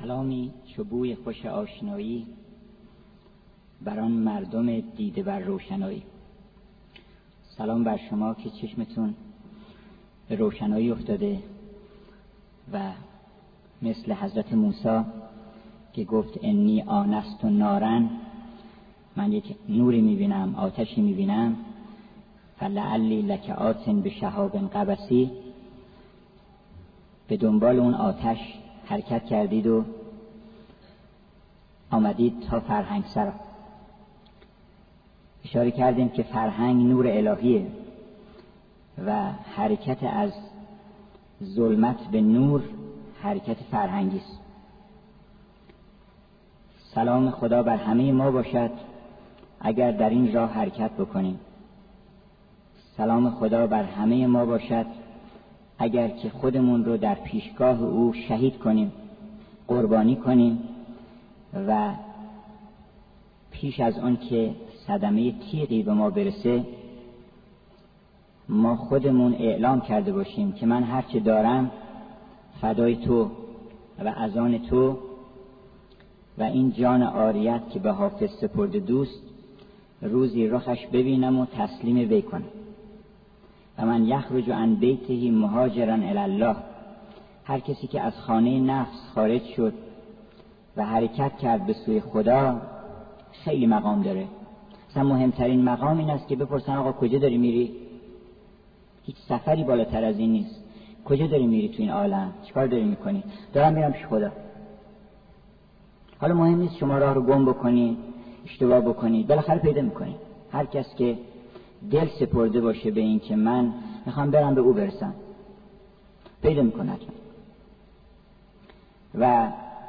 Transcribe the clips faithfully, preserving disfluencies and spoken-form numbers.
سلامی چو بوی خوش آشنایی بر آن مردم دیده بر روشنایی. سلام بر شما که چشمتون به روشنایی افتاده و مثل حضرت موسی که گفت انی آنست نارن، من یک نوری میبینم، آتشی میبینم، فلعلی لک آتن به شهاب قبسی، به دنبال اون آتش حرکت کردید و آمدید تا فرهنگ سرا. اشاره کردیم که فرهنگ نور الهیه و حرکت از ظلمت به نور حرکت فرهنگی است. سلام خدا بر همه ما باشد اگر در این راه حرکت بکنیم. سلام خدا بر همه ما باشد اگر که خودمون رو در پیشگاه او شهید کنیم، قربانی کنیم و پیش از آن که صدمه تیغی به ما برسه ما خودمون اعلام کرده باشیم که من هرچه دارم فدای تو و از آن تو و این جان عاریت که به حافظ سپرده دوست روزی رخش ببینم و تسلیم وی کنم. و من یخرج عن بیته مهاجرا الی الله، هر کسی که از خانه نفس خارج شد و حرکت کرد به سوی خدا خیلی مقام داره. مثلا مهمترین مقام این است که بپرسن آقا کجا داری میری؟ هیچ سفری بالاتر از این نیست. کجا داری میری تو این عالم؟ چیکار داری میکنی؟ دارم میرم پیش خدا. حالا مهم نیست شما راه رو گم بکنی، اشتباه بکنی، بالاخره پیدا میکنی. هر کس که دل سپرده باشه به این که من میخوام برم به او برسم پیدا میکنه. و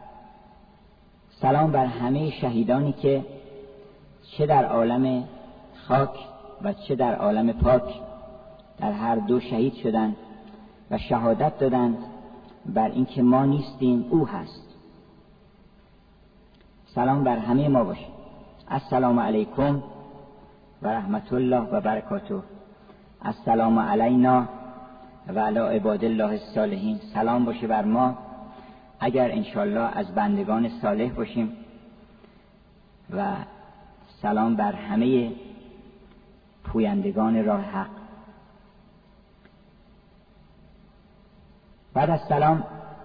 سلام بر همه شهیدانی که چه در عالم خاک و چه در عالم پاک در هر دو شهید شدند و شهادت دادند بر این که ما نیستیم، او هست. سلام بر همه ما باشه. السلام علیکم و رحمت الله و برکاته. السلام علینا و علی عباد الله الصالحین. سلام باشه بر ما اگر انشالله از بندگان صالح باشیم و سلام بر همه پویندگان راه حق. بعد از سلام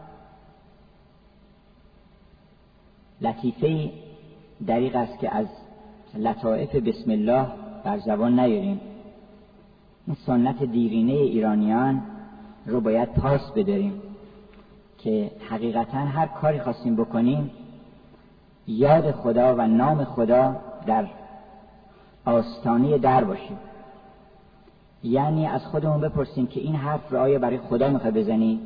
لطیفه دریغ است که از لطائف بسم الله بر زبان نیاریم. این سنت دیرینه ایرانیان رو باید پاس بداریم که حقیقتا هر کاری خواستیم بکنیم یاد خدا و نام خدا در آستانه در باشیم. یعنی از خودمون بپرسیم که این حرف رو آیا برای خدا میخوای بزنی؟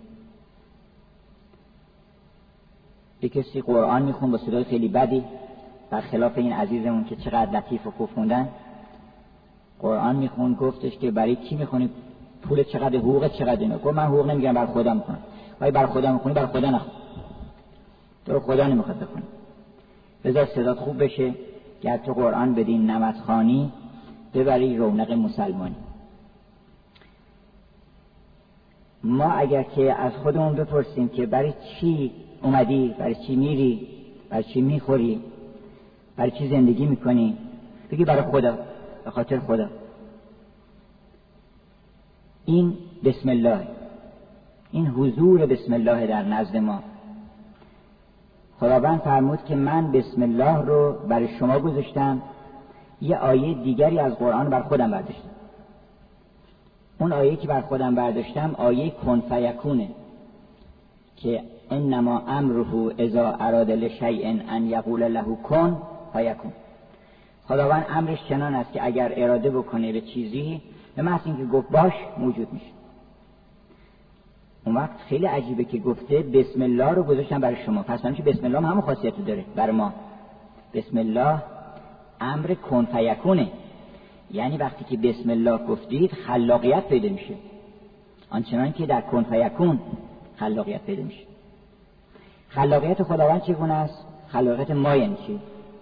یک کسی قرآن میخون با صدای خیلی بدی، برخلاف این عزیزمون که چقدر لطیف و خوب خوندن. قرآن میخون، گفتش که برای کی میخونی؟ پول چقدر؟ حقوق چقدر؟ اینو گفت من حقوق نمیگیرم، برای خدا میخونم. وای برای خدا میخونی، برای خدا نخون. تو خدا نمیخواد بخونی. بذار صدات خوب بشه، گر تو قرآن بدین نمدخوانی ببری رونق مسلمانی. ما اگر که از خودمون بپرسیم که برای چی اومدی، برای چی میری، برای چی میخوری، برای چی زندگی میکنی، بگی برای خدا، به خاطر خدا. این بسم الله، این حضور بسم الله در نزد ما. خداوند فرمود که من بسم الله رو برای شما گذاشتم، یه آیه دیگری از قرآن بر خودم برداشتم. اون آیه که بر خودم برداشتم آیه کن فیکونه که انما امره اذا اراد لشیء ان یقول له کن فیکون. خداوند امرش چنان است که اگر اراده بکنه به چیزی، به محض اینکه گفت باش موجود میشه. اون وقت خیلی عجیبه که گفته بسم الله رو گذاشتم برای شما. پس من که بسم الله هم همون خاصیت رو داره برای ما. بسم الله امر کن فیکونه، یعنی وقتی که بسم الله گفتید خلاقیت پیدا میشه. آنچنان که در کن فیکون خلاقیت پیدا میشه. خلاقیت خداوند چگونه است؟ خلاقیت ما یعنی چی؟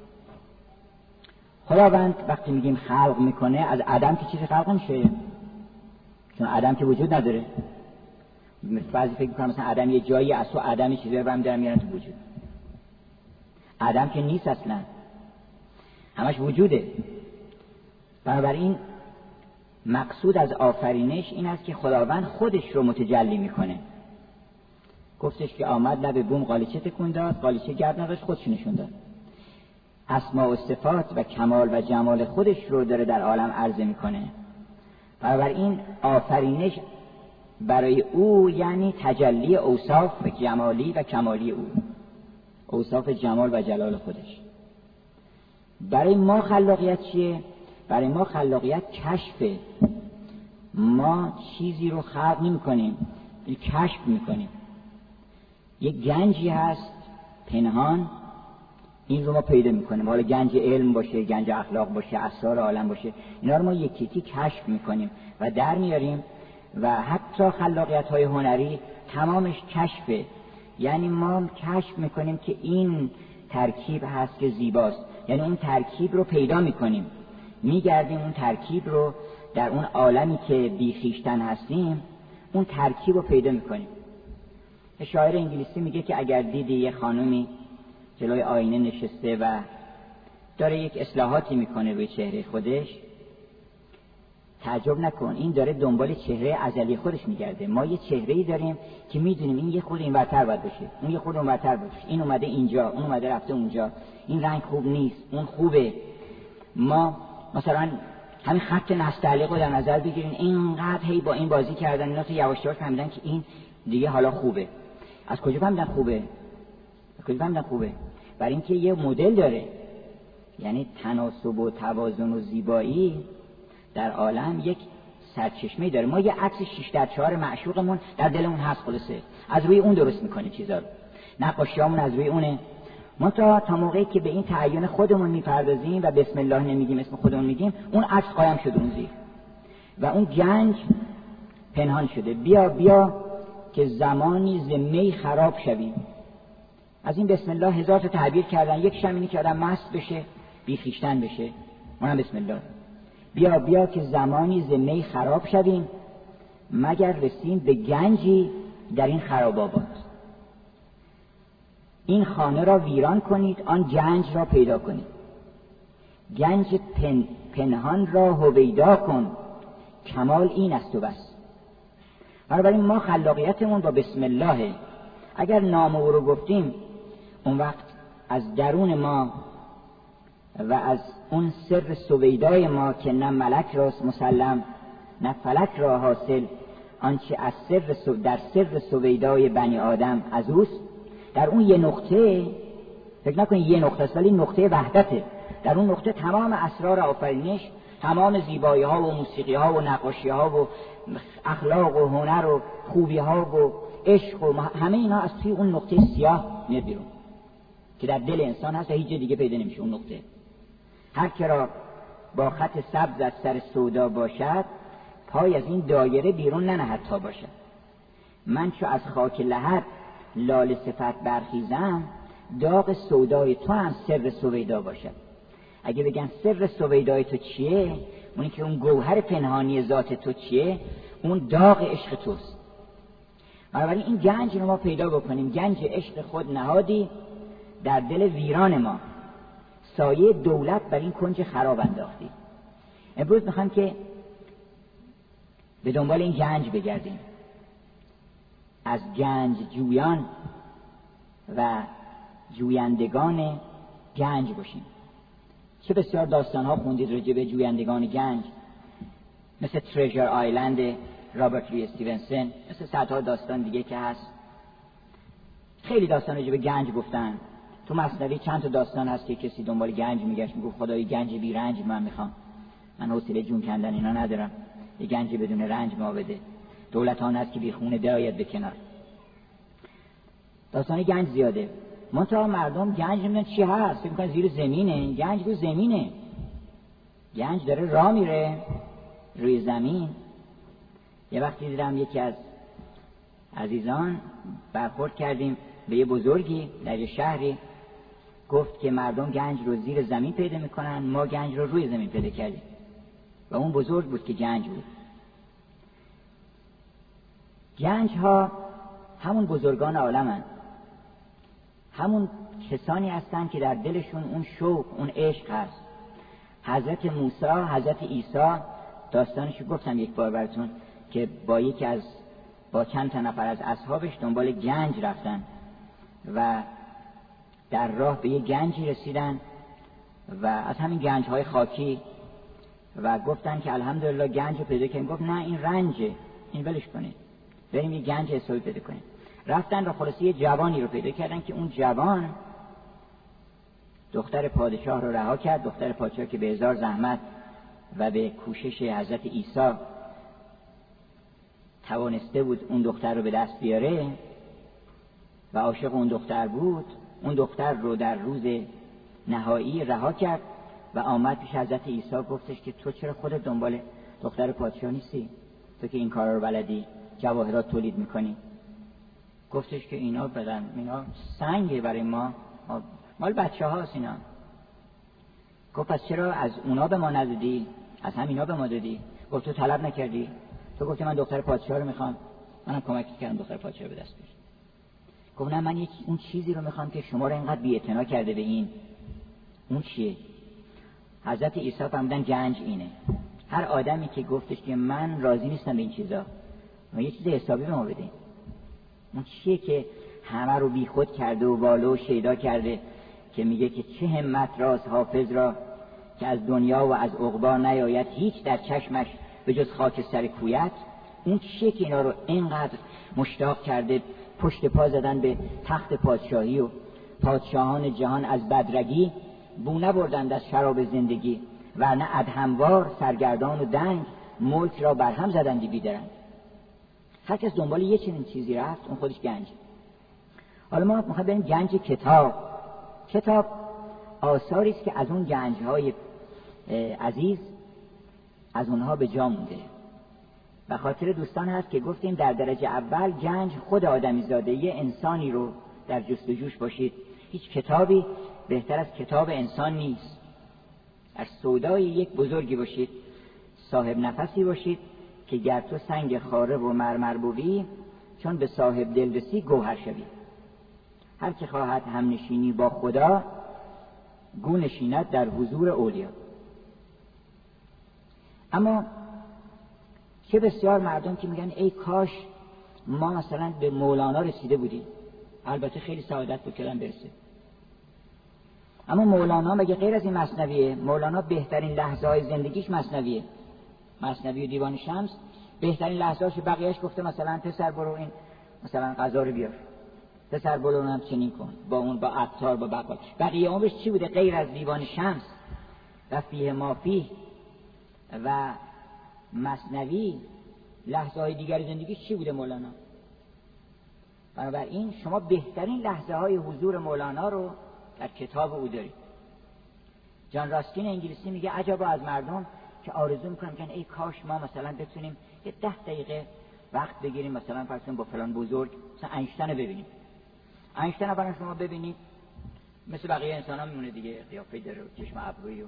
خداوند وقتی میگیم خلق میکنه از عدم که چیزی خلق نمیشه، چون عدم که وجود نداره. بعضی فکر میکنن مثلا عدم یه جایی از تو عدم چیزی رو برمی‌دارن میارن تو وجود. عدم که نیست اصلا، همش وجوده. بنابراین مقصود از آفرینش این است که خداوند خودش رو متجلی میکنه. گفتش که آمد لب بوم قالیچه تکون داد، قالیچه گرد نداشت، خودش نشون داد. اسما و صفات و کمال و جمال خودش رو داره در عالم عرضه میکنه. بنابراین آفرینش برای او یعنی تجلی اوصاف جمالی و کمالی او، اوصاف جمال و جلال خودش. برای ما خلاقیت چیه؟ برای ما خلاقیت کشفه. ما چیزی رو خلق نمی کنیم، کشف می کنیم. یک گنجی هست پنهان، این رو ما پیدا می کنیم. حالا گنج علم باشه، گنج اخلاق باشه، اسرار عالم باشه، اینا رو ما یکی یکی کشف می کنیم و در میاریم. و حتی خلاقیت های هنری تمامش کشفه، یعنی ما کشف می کنیم که این ترکیب هست که زیباست، یعنی اون ترکیب رو پیدا می کنیم، میگردیم اون ترکیب رو در اون عالمی که بی خویشتن هستیم، اون ترکیب رو پیدا میکنیم. شاعر انگلیسی میگه که اگر دیدی یه خانومی جلوی آینه نشسته و داره یک اصلاحاتی میکنه روی چهره خودش، تعجب نکن، این داره دنبال چهره ازلی خودش میگرده. ما یه چهره‌ای داریم که میدونیم این یه خود اینورتر باید باشه، اون یه خود اونورتر باشه، این اومده اینجا، اون اومده رفته اونجا، این رنگ خوب نیست، اون خوبه. ما مثلا همین خط نستعلیق رو در نظر بگیرین، اینقدر هی با این بازی کردن، اینا تو یواش یواش فهمیدن که این دیگه حالا خوبه. از کجا فهمیدن خوبه؟ از کجا فهمیدن خوبه؟ برای اینکه یه مدل داره، یعنی تناسب و توازن و زیبایی در عالم یک سرچشمه داره. ما یه عکس شش در چهار معشوقمون در دلمون هست، خلاصه از روی اون درست میکنه چیزا رو، نقاشیامون از روی اونه. ما تا تا موقعی که به این تعین خودمون میپردازیم و بسم الله نمیگیم، اسم خودمون میگیم، اون عکس قایم شده اون زیر و اون گنج پنهان شده. بیا بیا که زمانی ز می خراب شویم. از این بسم الله هزار تا تعبیر کردن، یک شمینی که آدم مست بشه، بی خویشتن بشه، اونم بسم الله. بیا بیا که زمانی ز می خراب شویم، مگر رسیم به گنجی در این خراب آباد. این خانه را ویران کنید، آن گنج را پیدا کنید. گنج پن، پنهان را هویدا کن، کمال این است و بس. بنابراین ما خلاقیتمون با بسم الله. اگر نام او رو گفتیم، اون وقت از درون ما و از اون سر سویدای ما که نه ملک راست مسلم نه فلک را حاصل، آنچه از سر سو در سر سویدای بنی آدم از اوست، در اون یه نقطه، فکر نکنید یه نقطه است ولی نقطه وحدته، در اون نقطه تمام اسرار آفرینش، تمام زیبایی ها و موسیقی ها و نقاشی ها و اخلاق و هنر و خوبی ها و عشق و همه اینا از توی اون نقطه سیاه میاد بیرون که در دل انسان هست و هیچ جا دیگه پیدا نمیشه اون نقطه. هر که را با خط سبز از سر سودا باشد، پای از این دایره بیرون ننهد تا باشد. من چو از خاک لحد لال صفت برخیزم، داغ سودای تو هم سر سویدا باشد. اگه بگن سر سویدای تو چیه، اونی که اون گوهر پنهانی ذات تو چیه، اون داغ عشق توست. بنابراین این گنج رو ما پیدا بکنیم، گنج عشق خود نهادی در دل ویران ما، سایه دولت بر این کنج خراب انداختی. امروز میخوام که به دنبال این گنج بگردیم، از گنج جویان و جویندگان گنج باشیم. چه بسیار داستان ها خوندید راجع به جویندگان گنج، مثل تریجر آیلند رابرت لوی استیونسن، مثل صدها داستان دیگه که هست. خیلی داستان راجع به گنج گفتن. تو مثنوی چند تا داستان هست که کسی دنبال گنج میگشت، میگفت خدای گنج بی رنج من میخوام، من حوصله جون کندن اینا ندارم، یه گنج بدون رنج ما بده. دولت آن است که بی خونه درآید به کنار. داستان گنج زیاده. منتها مردم گنج نمیدونن چی هست، فکر میکنن زیر زمینه. گنج رو زمینه، گنج داره راه میره روی زمین. یه وقتی دیدم یکی از عزیزان برخورد کردیم به یه بزرگی در یه شهری، گفت که مردم گنج رو زیر زمین پیدا میکنن، ما گنج رو روی زمین پیدا کردیم. و اون بزرگ بود که گنج بود. گنج ها همون بزرگان عالمن، همون کسانی هستن که در دلشون اون شوق، اون عشق هست. حضرت موسی، حضرت عیسی، داستانشو گفتم یک بار براتون که با یکی از با چند تا نفر از اصحابش دنبال گنج رفتن و در راه به یه گنجی رسیدن و از همین گنج های خاکی و گفتن که الحمدلله گنج رو پیدا کردیم. گفت نه این رنجه، این ولش کنید، بریم یه گنج حسابی پیدا کنیم. رفتن و خلاصی یه جوانی رو پیدا کردن که اون جوان دختر پادشاه رو رها کرد، دختر پادشاه که به هزار زحمت و به کوشش حضرت عیسی توانسته بود اون دختر رو به دست بیاره و عاشق اون دختر بود. اون دختر رو در روز نهایی رها کرد و آمد پیش حضرت عیسی، گفتش که تو چرا خودت دنبال دختر پادشاه نیستی؟ تو که این کارا رو بلدی، جواهرات تولید میکنی. گفتش که اینا بدن، اینا سنگه برای ما، مال بچه هاست اینا. گفت پس چرا از اونا به ما ندادی؟ از همینا به ما دادی. گفت تو طلب نکردی؟ تو گفتی من دختر پادشاه رو میخوام، منم کمک کردم دختر پادشاه رو به دست بیاری. گفت نه، من یک اون چیزی رو میخوام که شما رو اینقدر بی‌اعتنا کرده به این. اون چیه؟ حضرت عیسی فرمودن گنج اینه. هر آدمی که گفتش که من راضی نیستم به این چیزا، ما یه چیز حسابی به ما بده. اون چیه که همه رو بیخود کرده و والو و شیدا کرده که میگه که چه همت راست حافظ را که از دنیا و از عقبا نیاید هیچ در چشمش به جز خاک سر کویت. اون چیه که اینا رو اینقدر مشتاق کرده پشت پا زدن به تخت پادشاهی و پادشاهان جهان از بدرگی بو نبردند از شراب زندگی، ورنه ادهموار سرگردان و دنگ ملک را برهم زدندی بیدرنگ. هر کس دنبال یه چنین چیزی رفت، اون خودش گنج. حالا ما میخوایم بریم گنج کتاب. کتاب آثاری است که از اون گنج‌های عزیز از اونها به جا مونده. و خاطر دوستان هست که گفتیم در درجه اول گنج خود آدمی زاده، یه انسانی رو در جستجوش باشید. هیچ کتابی بهتر از کتاب انسان نیست. در سودای یک بزرگی باشید، صاحب نفسی باشید که گر تو سنگ خاره و مرمر بوی، چون به صاحب دل رسی گوهر شوی. هر که خواهد هم نشینی با خدا، گو نشیند در حضور اولیا. اما چه بسیار مردم که میگن ای کاش ما مثلا به مولانا رسیده بودیم. البته خیلی سعادت بود که آدم برسه، اما مولانا مگه غیر از این مثنویه؟ مولانا بهترین لحظه های زندگیش مثنویه. مثنوی و دیوان شمس بهترین لحظه هاش. بقیهش گفته مثلا پسر برو این مثلا غذا رو بیار، پسر برو اونم چنین کن، با اون با عطار با بقال. بقیه عمرش چی بوده غیر از دیوان شمس و فیه ما فیه و مثنوی؟ لحظه های دیگر زندگیش چی بوده مولانا؟ بنابراین شما بهترین لحظه های حضور مولانا رو در کتاب او دارید. جان راسکین انگلیسی میگه عجبا از مردم که آرزو میکنن که ای کاش ما مثلا بتونیم یه ده دقیقه وقت بگیریم مثلا فرض کنیم با فلان بزرگ مثلا اینشتین رو ببینیم. اینشتین رو شما ببینید مثل بقیه انسان ها میمونه دیگه، قیافه داره و چشم ابرویی و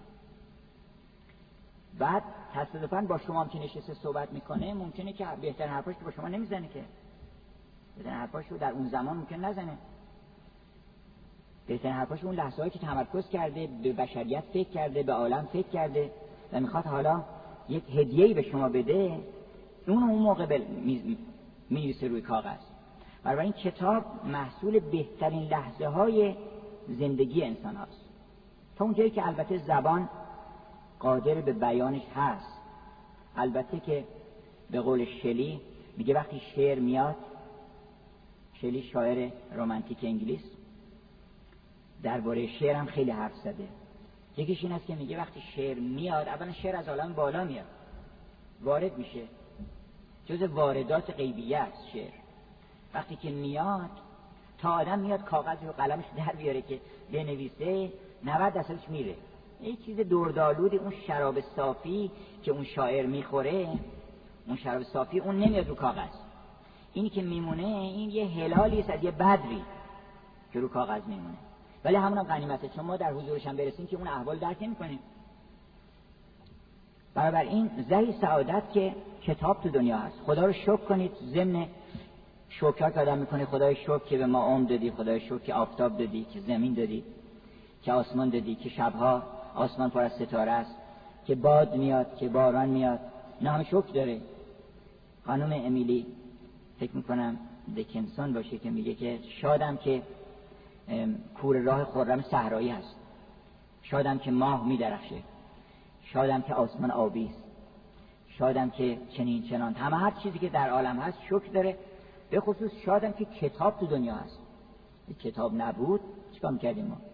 بعد تصادفاً با شما هم که نشسته صحبت میکنه ممکنه که بهترین حرفاش که با شما نمیزنه، که بهترین حرفاش رو در اون زمان ممکن نزنه. بهترین حرفاش اون لحظه‌ای که تمرکز کرده به بشریت فکر کرده، به عالم فکر کرده و میخواد حالا یک هدیه‌ای به شما بده، اون اون موقع می‌نویسه روی کاغذ. بنابراین کتاب محصول بهترین لحظه‌های زندگی انسان هاست، تا اونجایی که البته زبان قادر به بیانش هست. البته که به قول شلی میگه وقتی شعر میاد، شلی شاعر رمانتیک انگلیس درباره شعر هم خیلی حرف زده. یکیش این است که میگه وقتی شعر میاد، اولا شعر از عالم بالا میاد، وارد میشه، جز واردات غیبیه است شعر. وقتی که میاد تا آدم میاد کاغذ و قلمش در بیاره که بنویسه، نود درصدش میره. یه چیز دردآلود، اون شراب صافی که اون شاعر میخوره، اون شراب صافی اون نمیاد رو کاغذ. اینی که میمونه این یه هلالی است از یه بدری که رو کاغذ میمونه، ولی همون هم غنیمته، چون ما در حضورش هم برسیم که اون احوال درک نمی‌کنیم. بنابراین زهی سعادت که کتاب تو دنیا هست. خدا رو شکر کنید، ضمن شکر که آدم میکنه، خدای شکر که به ما عمر دادی، خدای شکر که آفتاب دادی، که زمین دادی، که آسمان دادی، که شبها آسمان پر از ستاره است، که باد میاد، که باران میاد. اینا همه شکر داره. خانم امیلی فکر میکنم دکنسون باشه که میگه که شادم که کور راه خرم صحرایی هست، شادم که ماه میدرخشه، شادم که آسمان آبی است، شادم که چنین چنان. همه هر چیزی که در عالم هست شکر داره. به خصوص شادم که کتاب تو دنیا هست. کتاب نبود چیکار می‌کردیم ما؟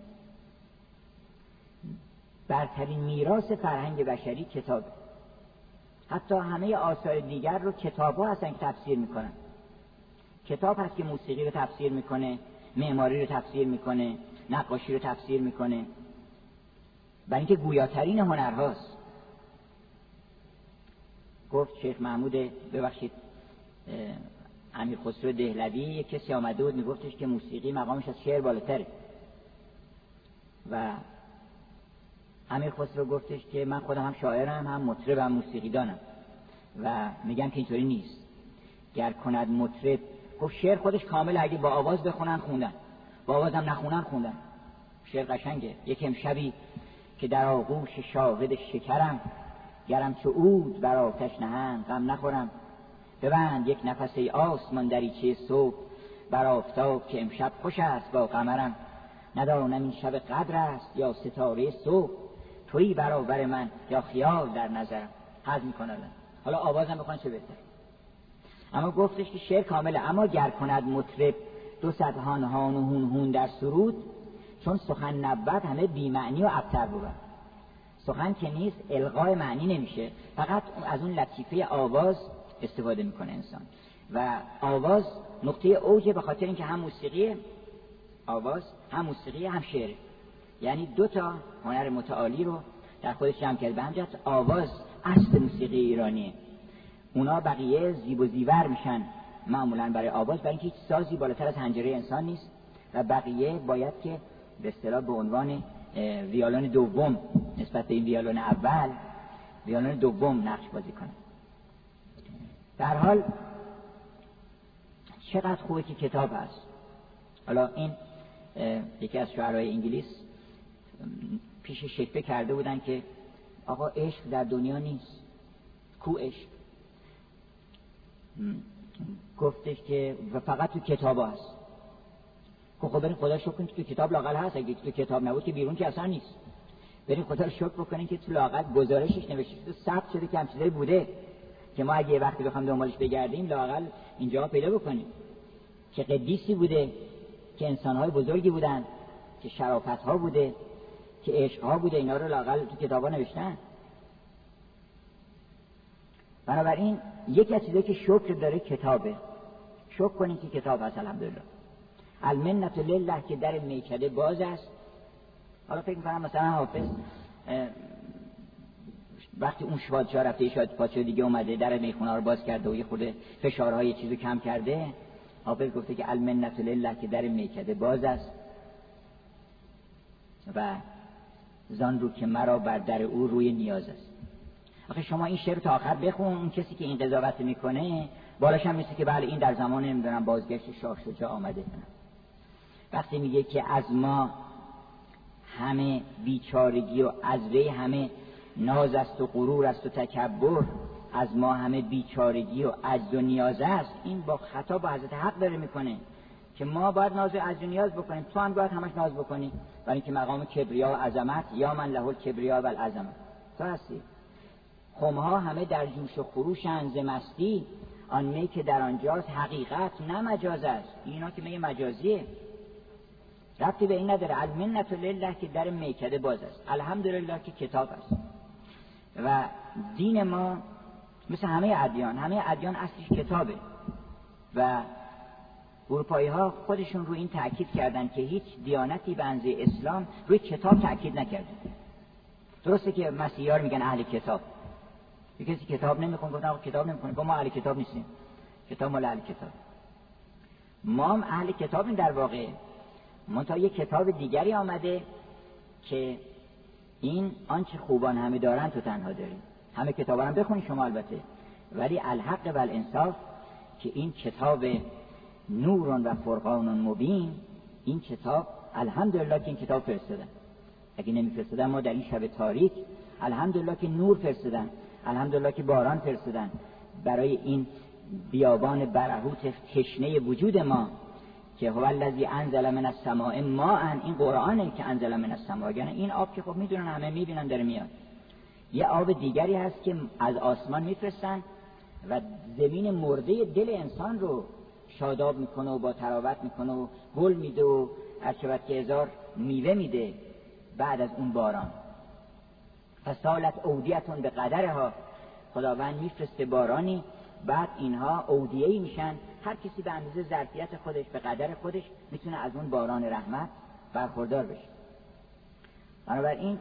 برترین میراث فرهنگ بشری کتاب. حتی همه آثار دیگر رو کتاب‌ها هستن که تفسیر میکنن. کتاب هست که موسیقی رو تفسیر میکنه، معماری رو تفسیر میکنه، نقاشی رو تفسیر میکنه. برای اینکه گویاترین هنرهاست. گفت شیخ محمود ببخشید امیر خسرو دهلوی، یک کسی آمده بود میگفتش که موسیقی مقامش از شعر بالاتره و امیر خسرو گفتش که من خودم هم شاعرم، هم مطرب، هم موسیقی دانم و میگم که اینطوری نیست. گر کند مطرب، گفت شعر خودش کامل، اگه با آواز بخونن خوندن، با آواز هم نخونن خوندن. شعر قشنگه. یک امشبی که در آغوش شاهد شکرم، گرم چو عود بر آتش نهند غم نخورم. ببند یک نفس ای آسمان دریچه صبح، بر آفتاب که امشب خوش است با قمرم. ندانم این شب قدر است یا ستاره صبح، تویی برابر من یا خیال در نظرم. حظ میکنه. حالا آوازم بخونه چه بهتر. اما گفتش که شعر کامله. اما گر کند مطرب دو صد هان هان و هون هون در سرود، چون سخن نبود همه بی معنی و ابتر بود. سخن که نیست القای معنی نمیشه، فقط از اون لطیفه آواز استفاده میکنه انسان. و آواز نقطه اوجه، به خاطر اینکه هم موسیقی آواز، هم موسیقی، هم شعر، یعنی دو تا هنر متعالی رو در خودش جمع کرده. به همین جهت آواز اصل موسیقی ایرانیه. اونا بقیه زیب و زیور میشن معمولا برای آواز، برای اینکه هیچ سازی بالاتر از حنجره انسان نیست و بقیه باید که به اصطلاح به عنوان ویولون دوم نسبت به این ویولون اول، ویولون دوم نقش بازی کنه. در حال چقدر خوبه که کتاب هست. حالا این یکی از شاعرای انگلیس پیش شکوه کرده بودن که آقا عشق در دنیا نیست، کو عشق؟ گفتش که و فقط تو کتاب هست. خب بریم خدا شکر کنیم که تو کتاب لااقل هست. اگه تو کتاب نبود که بیرون که اصلا نیست. بریم خدا رو شکر بکنیم که تو لااقل گزارشش نوشته شده، ثبت شده که هم چیزایی بوده که ما اگه یه وقتی بخوام دنبالش بگردیم لااقل اینجا پیدا بکنیم که قدیسی بوده، که انسان‌های بزرگی بودن، که شرافت‌ها بوده، که عشق‌ها بوده. اینا رو لااقل تو کتابا نوشتن. بنابراین یکی از چیزایی که شکر داره کتابه. شکر کنید که کتاب هست. الحمدلله. المنت لله که در میکده باز است. حالا فکر می‌کنم مثلا حافظ وقتی اون پادشاه رفته، شاید پادشاه دیگه اومده در میخونه رو باز کرده و یه خورده فشارهای چیزو کم کرده، حافظ گفته که المنت لله که در میکده باز است و زان رو که مرا بر در او روی نیاز است. آخه شما این شعر تا آخر بخون، اون کسی که این قضاوت میکنه بالاش هم میشه که بله این در زمان نمیدونم بازگشت شاه شجاع آمده. وقتی میگه که از ما همه بیچارگی و از وی همه ناز است و غرور است و تکبر، از ما همه بیچارگی و عجز و نیاز است، این با خطا با حضرت حق داره میکنه که ما باید ناز و عجز و نیاز بکنیم. تو هم باید همش ناز بکنی، برای اینکه مقام کبریا و عظمت یا من له الکبریا و العظمت تو هستی. خمها همه در جوش و خروشند ز مستی، آن می که در آنجاست حقیقت نه مجاز است. اینا که می مجازیه، ربطی به این نداره. المنت لله که در میکده باز است. الحمدلله که کتاب است. و دین ما مثل همه ادیان، همه ادیان اصلش کتابه و اروپایی ها خودشون روی این تأکید کردن که هیچ دیانتی به اندازه اسلام روی کتاب تأکید نکرده. درسته که مسیحا رو میگن اهل کتاب، یه کسی کتاب نمیخونه، گفتن آقا کتاب نمیخونه، گفتم ما اهل کتاب نیستیم، کتاب مال اهل کتاب. ما هم اهل کتابیم در واقع. منتها یک کتاب دیگری آمده که این آنچه خوبان همه دارن تو تنها داری. همه کتابا رو بخونید شما البته، ولی الحق و الانصاف که این کتاب نور و فرقان مبین، این کتاب الحمدلله که این کتاب فرستادن. اگه نمیفرستادن ما در این شب تاریک، الحمدلله که نور فرستادن، الحمدلله که باران فرستادن برای این بیابان برهوت تشنه وجود ما که هو الذی انزل من السماء ماء. این قرآنه که انزل من السماء، یعنی این آب که خب میدونن، همه میبینن داره میاد. یه آب دیگری هست که از آسمان میفرستن و زمین مرده دل انسان رو شاداب میکنه و با تراوت میکنه و گل میده و هرچه که هزار میوه میده بعد از اون باران. فسالت اودیتون به قدرها، خداوند میفرسته بارانی، بعد اینها اودیه‌ای میشن، هر کسی به اندازه ظرفیت خودش به قدر خودش میتونه از اون باران رحمت برخوردار بشه. بنابراین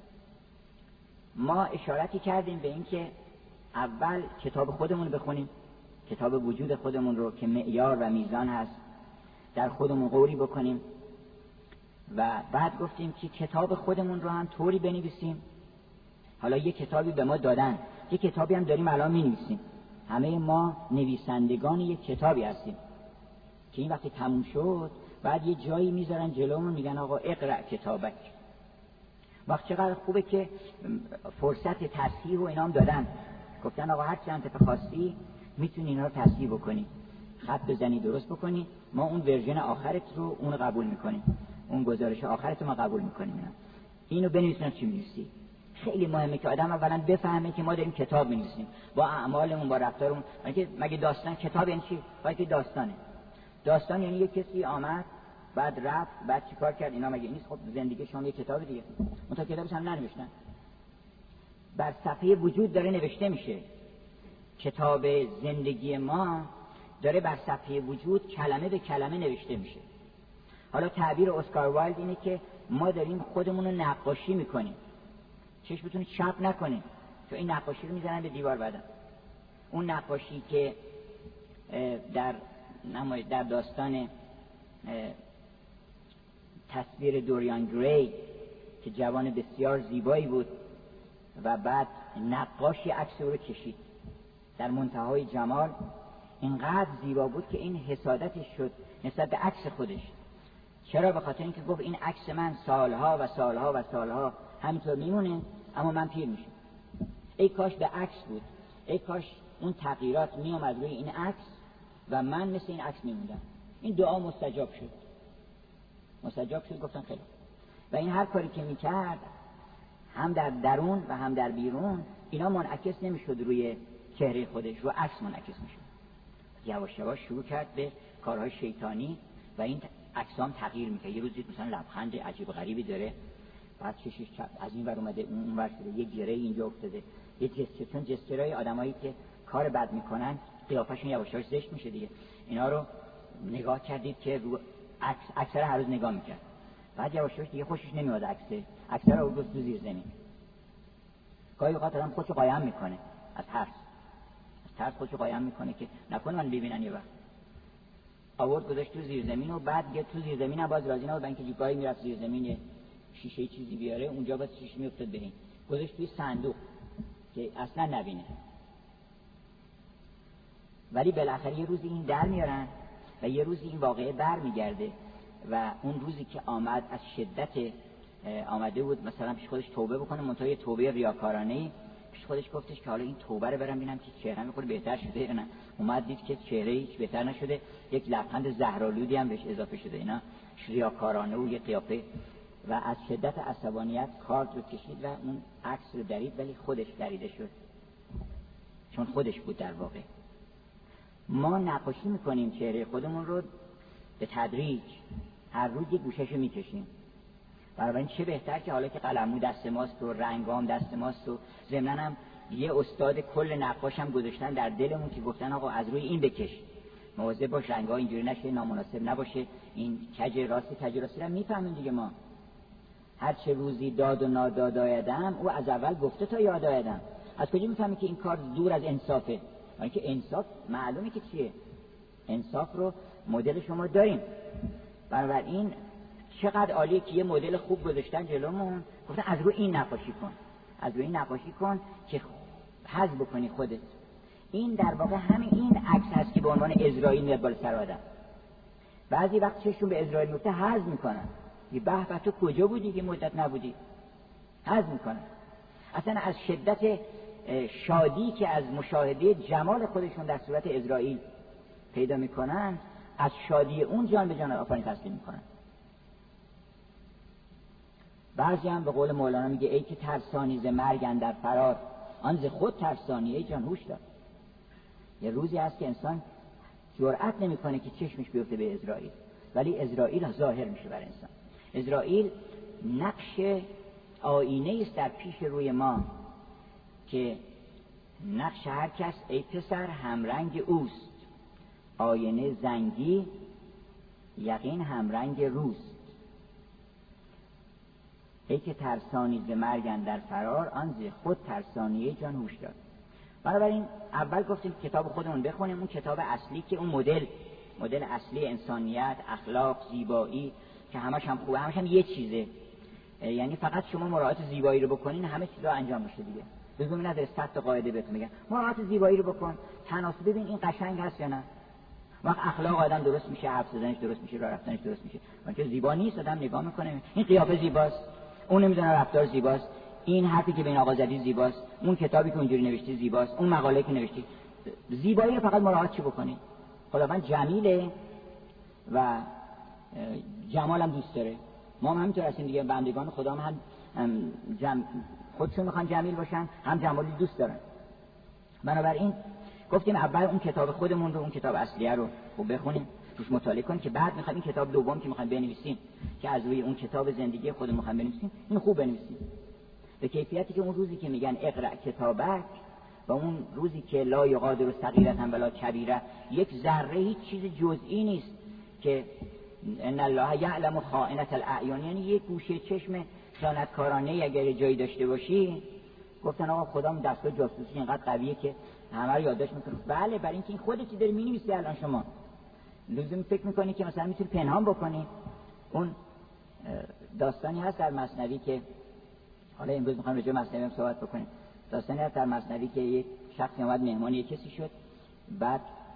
ما اشارتی کردیم به این که اول کتاب خودمون رو بخونیم، کتاب وجود خودمون رو که معیار و میزان هست، در خودمون غوری بکنیم و بعد گفتیم که کتاب خودمون رو هم طوری بنویسیم. حالا یک کتابی به ما دادن، یک کتابی هم داریم الان می‌نویسیم. همه ما نویسندگان یک کتابی هستیم که این وقتی تموم شد بعد یه جایی میذارن جلومون میگن آقا اقرأ کتابک. وقت چقدر خوبه که فرصت تصحیح و اینام دادن، گفتن آقا هر چند دفعه خواستی میتونی اینا رو تصحیح بکنی، خط بزنی درست بکنی، ما اون ورژن آخرت رو اون قبول میکنیم، اون گزارش آخرت رو ما قبول میکنیم. اینو بنویسن چی می‌نویسی. خیلی مهمه که آدم اولا بفهمه که ما داریم کتاب می‌نویسیم با اعمالمون، با رفتارمون. مگه مگه داستان کتاب یعنی چی؟ باید داستانه. داستان یعنی یک کسی آمد بعد رفت بعد چیکار کرد، اینا مگه نیست؟ خب زندگی شما یک کتاب دیگه. اون تا کتابش هم ننوشتن، بر صفحه وجود داره نوشته میشه. کتاب زندگی ما داره بر صفحه وجود کلمه به کلمه نوشته میشه. حالا تعبیر اسکار وایلد اینه که ما داریم خودمون رو نقاشی میکنیم، چشمتون چپ نکنید چون این نقاشی رو میزنن به دیوار بعدا. اون نقاشی که در در داستان تصویر دوریان گری که جوان بسیار زیبایی بود و بعد نقاشی عکس او رو کشید در منتهای جمال، اینقدر زیبا بود که این حسادتش شد نسبت به عکس خودش. چرا؟ به خاطر اینکه گفت این عکس من سالها و سالها و سالها همینطور میمونه اما من پیر میشم. ای کاش به عکس بود، ای کاش اون تغییرات میومد روی این عکس و من مثل این عکس میموندم. این دعا مستجاب شد، مستجاب شد. گفتن خیلی. و این هر کاری که میکرد هم در درون و هم در بیرون اینا منعکس نمیشد روی چهره خودش، رو عکس منعکس میشد. یواش یواش شروع کرد به کارهای شیطانی و این اجسام تغییر میکنه. یه روزی مثلا لبخند عجیب غریبی داره، بعد چشش از این ور اومده اون اون ور شده، یه گره اینجا افتاده، یه جسته، چون جسترهای آدمایی که کار بد میکنن قیافشون یواش یواش زشت میشه دیگه. اینا رو نگاه کردید که رو عکس اکثر هر روز نگاه میکرد، بعد یواش یواش دیگه خوشش نمیاد عکس اکثر رو گذاشت تو زیر زمین. گاهی اوقات آدم خودشو قایم میکنه از ترس، از ترس خودشو قایم میکنه که نکنه من ببینن. یه وقت آورد گذاشت تو زیر زمین و بعد یه تو زیر زمین باز راضی نبود، اینکه جایی میرفت زیر زمین شیشه چیزی بیاره اونجا باز شیشه میافتاد به این، گذاشت توی صندوق که اصلا نبینه. ولی بالاخره یه روزی این در میارن و یه روزی این واقعه بر میگرده و اون روزی که آمد از شدت آمده بود مثلا پیش خودش توبه بکنه، منتها یه توبه ریاکارانه‌ای، پیش خودش گفتش که حالا این توبه رو برم ببینم که چهره‌م میخوره بهتر شده یا نه. اومد دید که چهره هیچ بهتر نشده، یک لبخند زهرآلودی هم بهش اضافه شده. اینا ریاکارانه و یه قیافه، و از شدت عصبانیت کارت رو کشید و اون عکس رو درید، ولی خودش دریده شد چون خودش بود در واقع. ما نقاشی میکنیم چهره خودمون رو به تدریج، هر روز یک گوشه‌شو میکشیم. بنابراین چه بهتر که حالا که قلمو دست ماست و رنگام دست ماست و ضمناً هم یه استاد کل نقاش هم گذاشتن در دلمون که گفتن آقا از روی این بکش، مواظب باش رنگا اینجوری نشه، نامناسب نباشه، این کج راست کج راستی رو میفهمیم دیگه. ما هر چه روزی داد و ناداد آیدم او از اول گفته تا یاد آیدم. از کجا میفهمیم که این کار دور از انصافه؟ اینکه انصاف معلومه که چیه، انصاف رو مدل شما داریم. بنابراین چقدر عالیه که یه مدل خوب گذاشتن جلومون، گفتن از روی این نقاشی کن، از روی این نقاشی کن که حذف بکنی خودت. این در واقع همین این عکس هست که به عنوان اسرائیل میاد بالا سر آدم. بعضی وقت چشم به اسرائیل میفته حذف میکنن، به به تو کجا بودی که مدت نبودی، حذف میکنن. اصلا از شدت شادی که از مشاهده جمال خودشون در صورت اسرائیل پیدا میکنن، از شادی اون جان به جان آفرین تسلیم میکنن. بعضی هم به قول مولانا میگه ای که ترسانی ز مرگ اندر فرار، آن ز خود ترسانی ای جان هوش دار. یه روزی هست که انسان جرأت نمیکنه که چشمش بیفته به اسرائیل، ولی اسرائیل ظاهر میشه بر انسان. اسرائیل نقش آینه است در پیش روی ما که نقش هر کس ای پسر همرنگ اوست، آینه زنگی یقین همرنگ روست. ای که ترسانی ز مرگ اندر فرار، آن ز خود ترسانی جان هوش دار. بنابراین اول گفتیم کتاب خودمون بخونیم، اون کتاب اصلی که اون مدل مدل اصلی انسانیت، اخلاق، زیبایی که همش هم خوبه، همش هم یه چیزه، یعنی فقط شما مراعات زیبایی رو بکنین همه چیزا انجام میشه دیگه. لزومی نداره صد تا قاعده بهتون میگن مراعات زیبایی رو بکن، تناسب ببین این قشنگ هست یا نه. وقت اخلاق آدم درست میشه، حرف زدنش درست میشه، راه رفتنش درست میشه. وقتی زیبا نیست آدم نگاه میکنه این قیافه زیباست، اون نمیدونه رفتار زیباست، این حرفی که بین آقا زدی زیباست، اون کتابی که اونجوری نوشتی زیباست، اون مقاله که نوشتی. زیبایی رو فقط مراعات چی بکنی؟ خداوند جمیله و جمالم دوست داره. ما هم همینطور هستیم دیگه، بندگان خدا هم جم... خودشون میخوان جمیل باشن، هم جمالی دوست دارن. بنابراین گفتیم اول اون کتاب خودمون رو، اون کتاب اصلیه رو خوب بخونیم، روش مطالعه کنیم، که بعد میخوایم این کتاب دوم که میخوایم بنویسیم، که از روی اون کتاب زندگی خودمون میخوایم بنویسیم، این خوب بنویسیم به کیفیتی که اون روزی که میگن اقرأ کتابک و اون روزی که لا یغادر صغیرة ولا کبیرة، یک ذره هیچ چیز جزئی نیست که ان الله یعلم خائنة الاعین، یعنی یک گوشه چشم خیانتکارانه اگر جایی داشته باشی، گفتن آقا خدا دستگاه جاسوسی اینقدر قویه که همه رو یادداشت میکنه. بله، برای اینکه این خودت چی داری مینویسی الان شما لزوم فکر میکنی که مثلا میتونی پنهان بکنی. اون داستانی هست در مثنوی که حالا امروز میخوام راجع به مثنوی هم صحبت بکنیم. داستانی هست در مثنوی که یک شخصی اومد مهمان یک کسی شد، بعد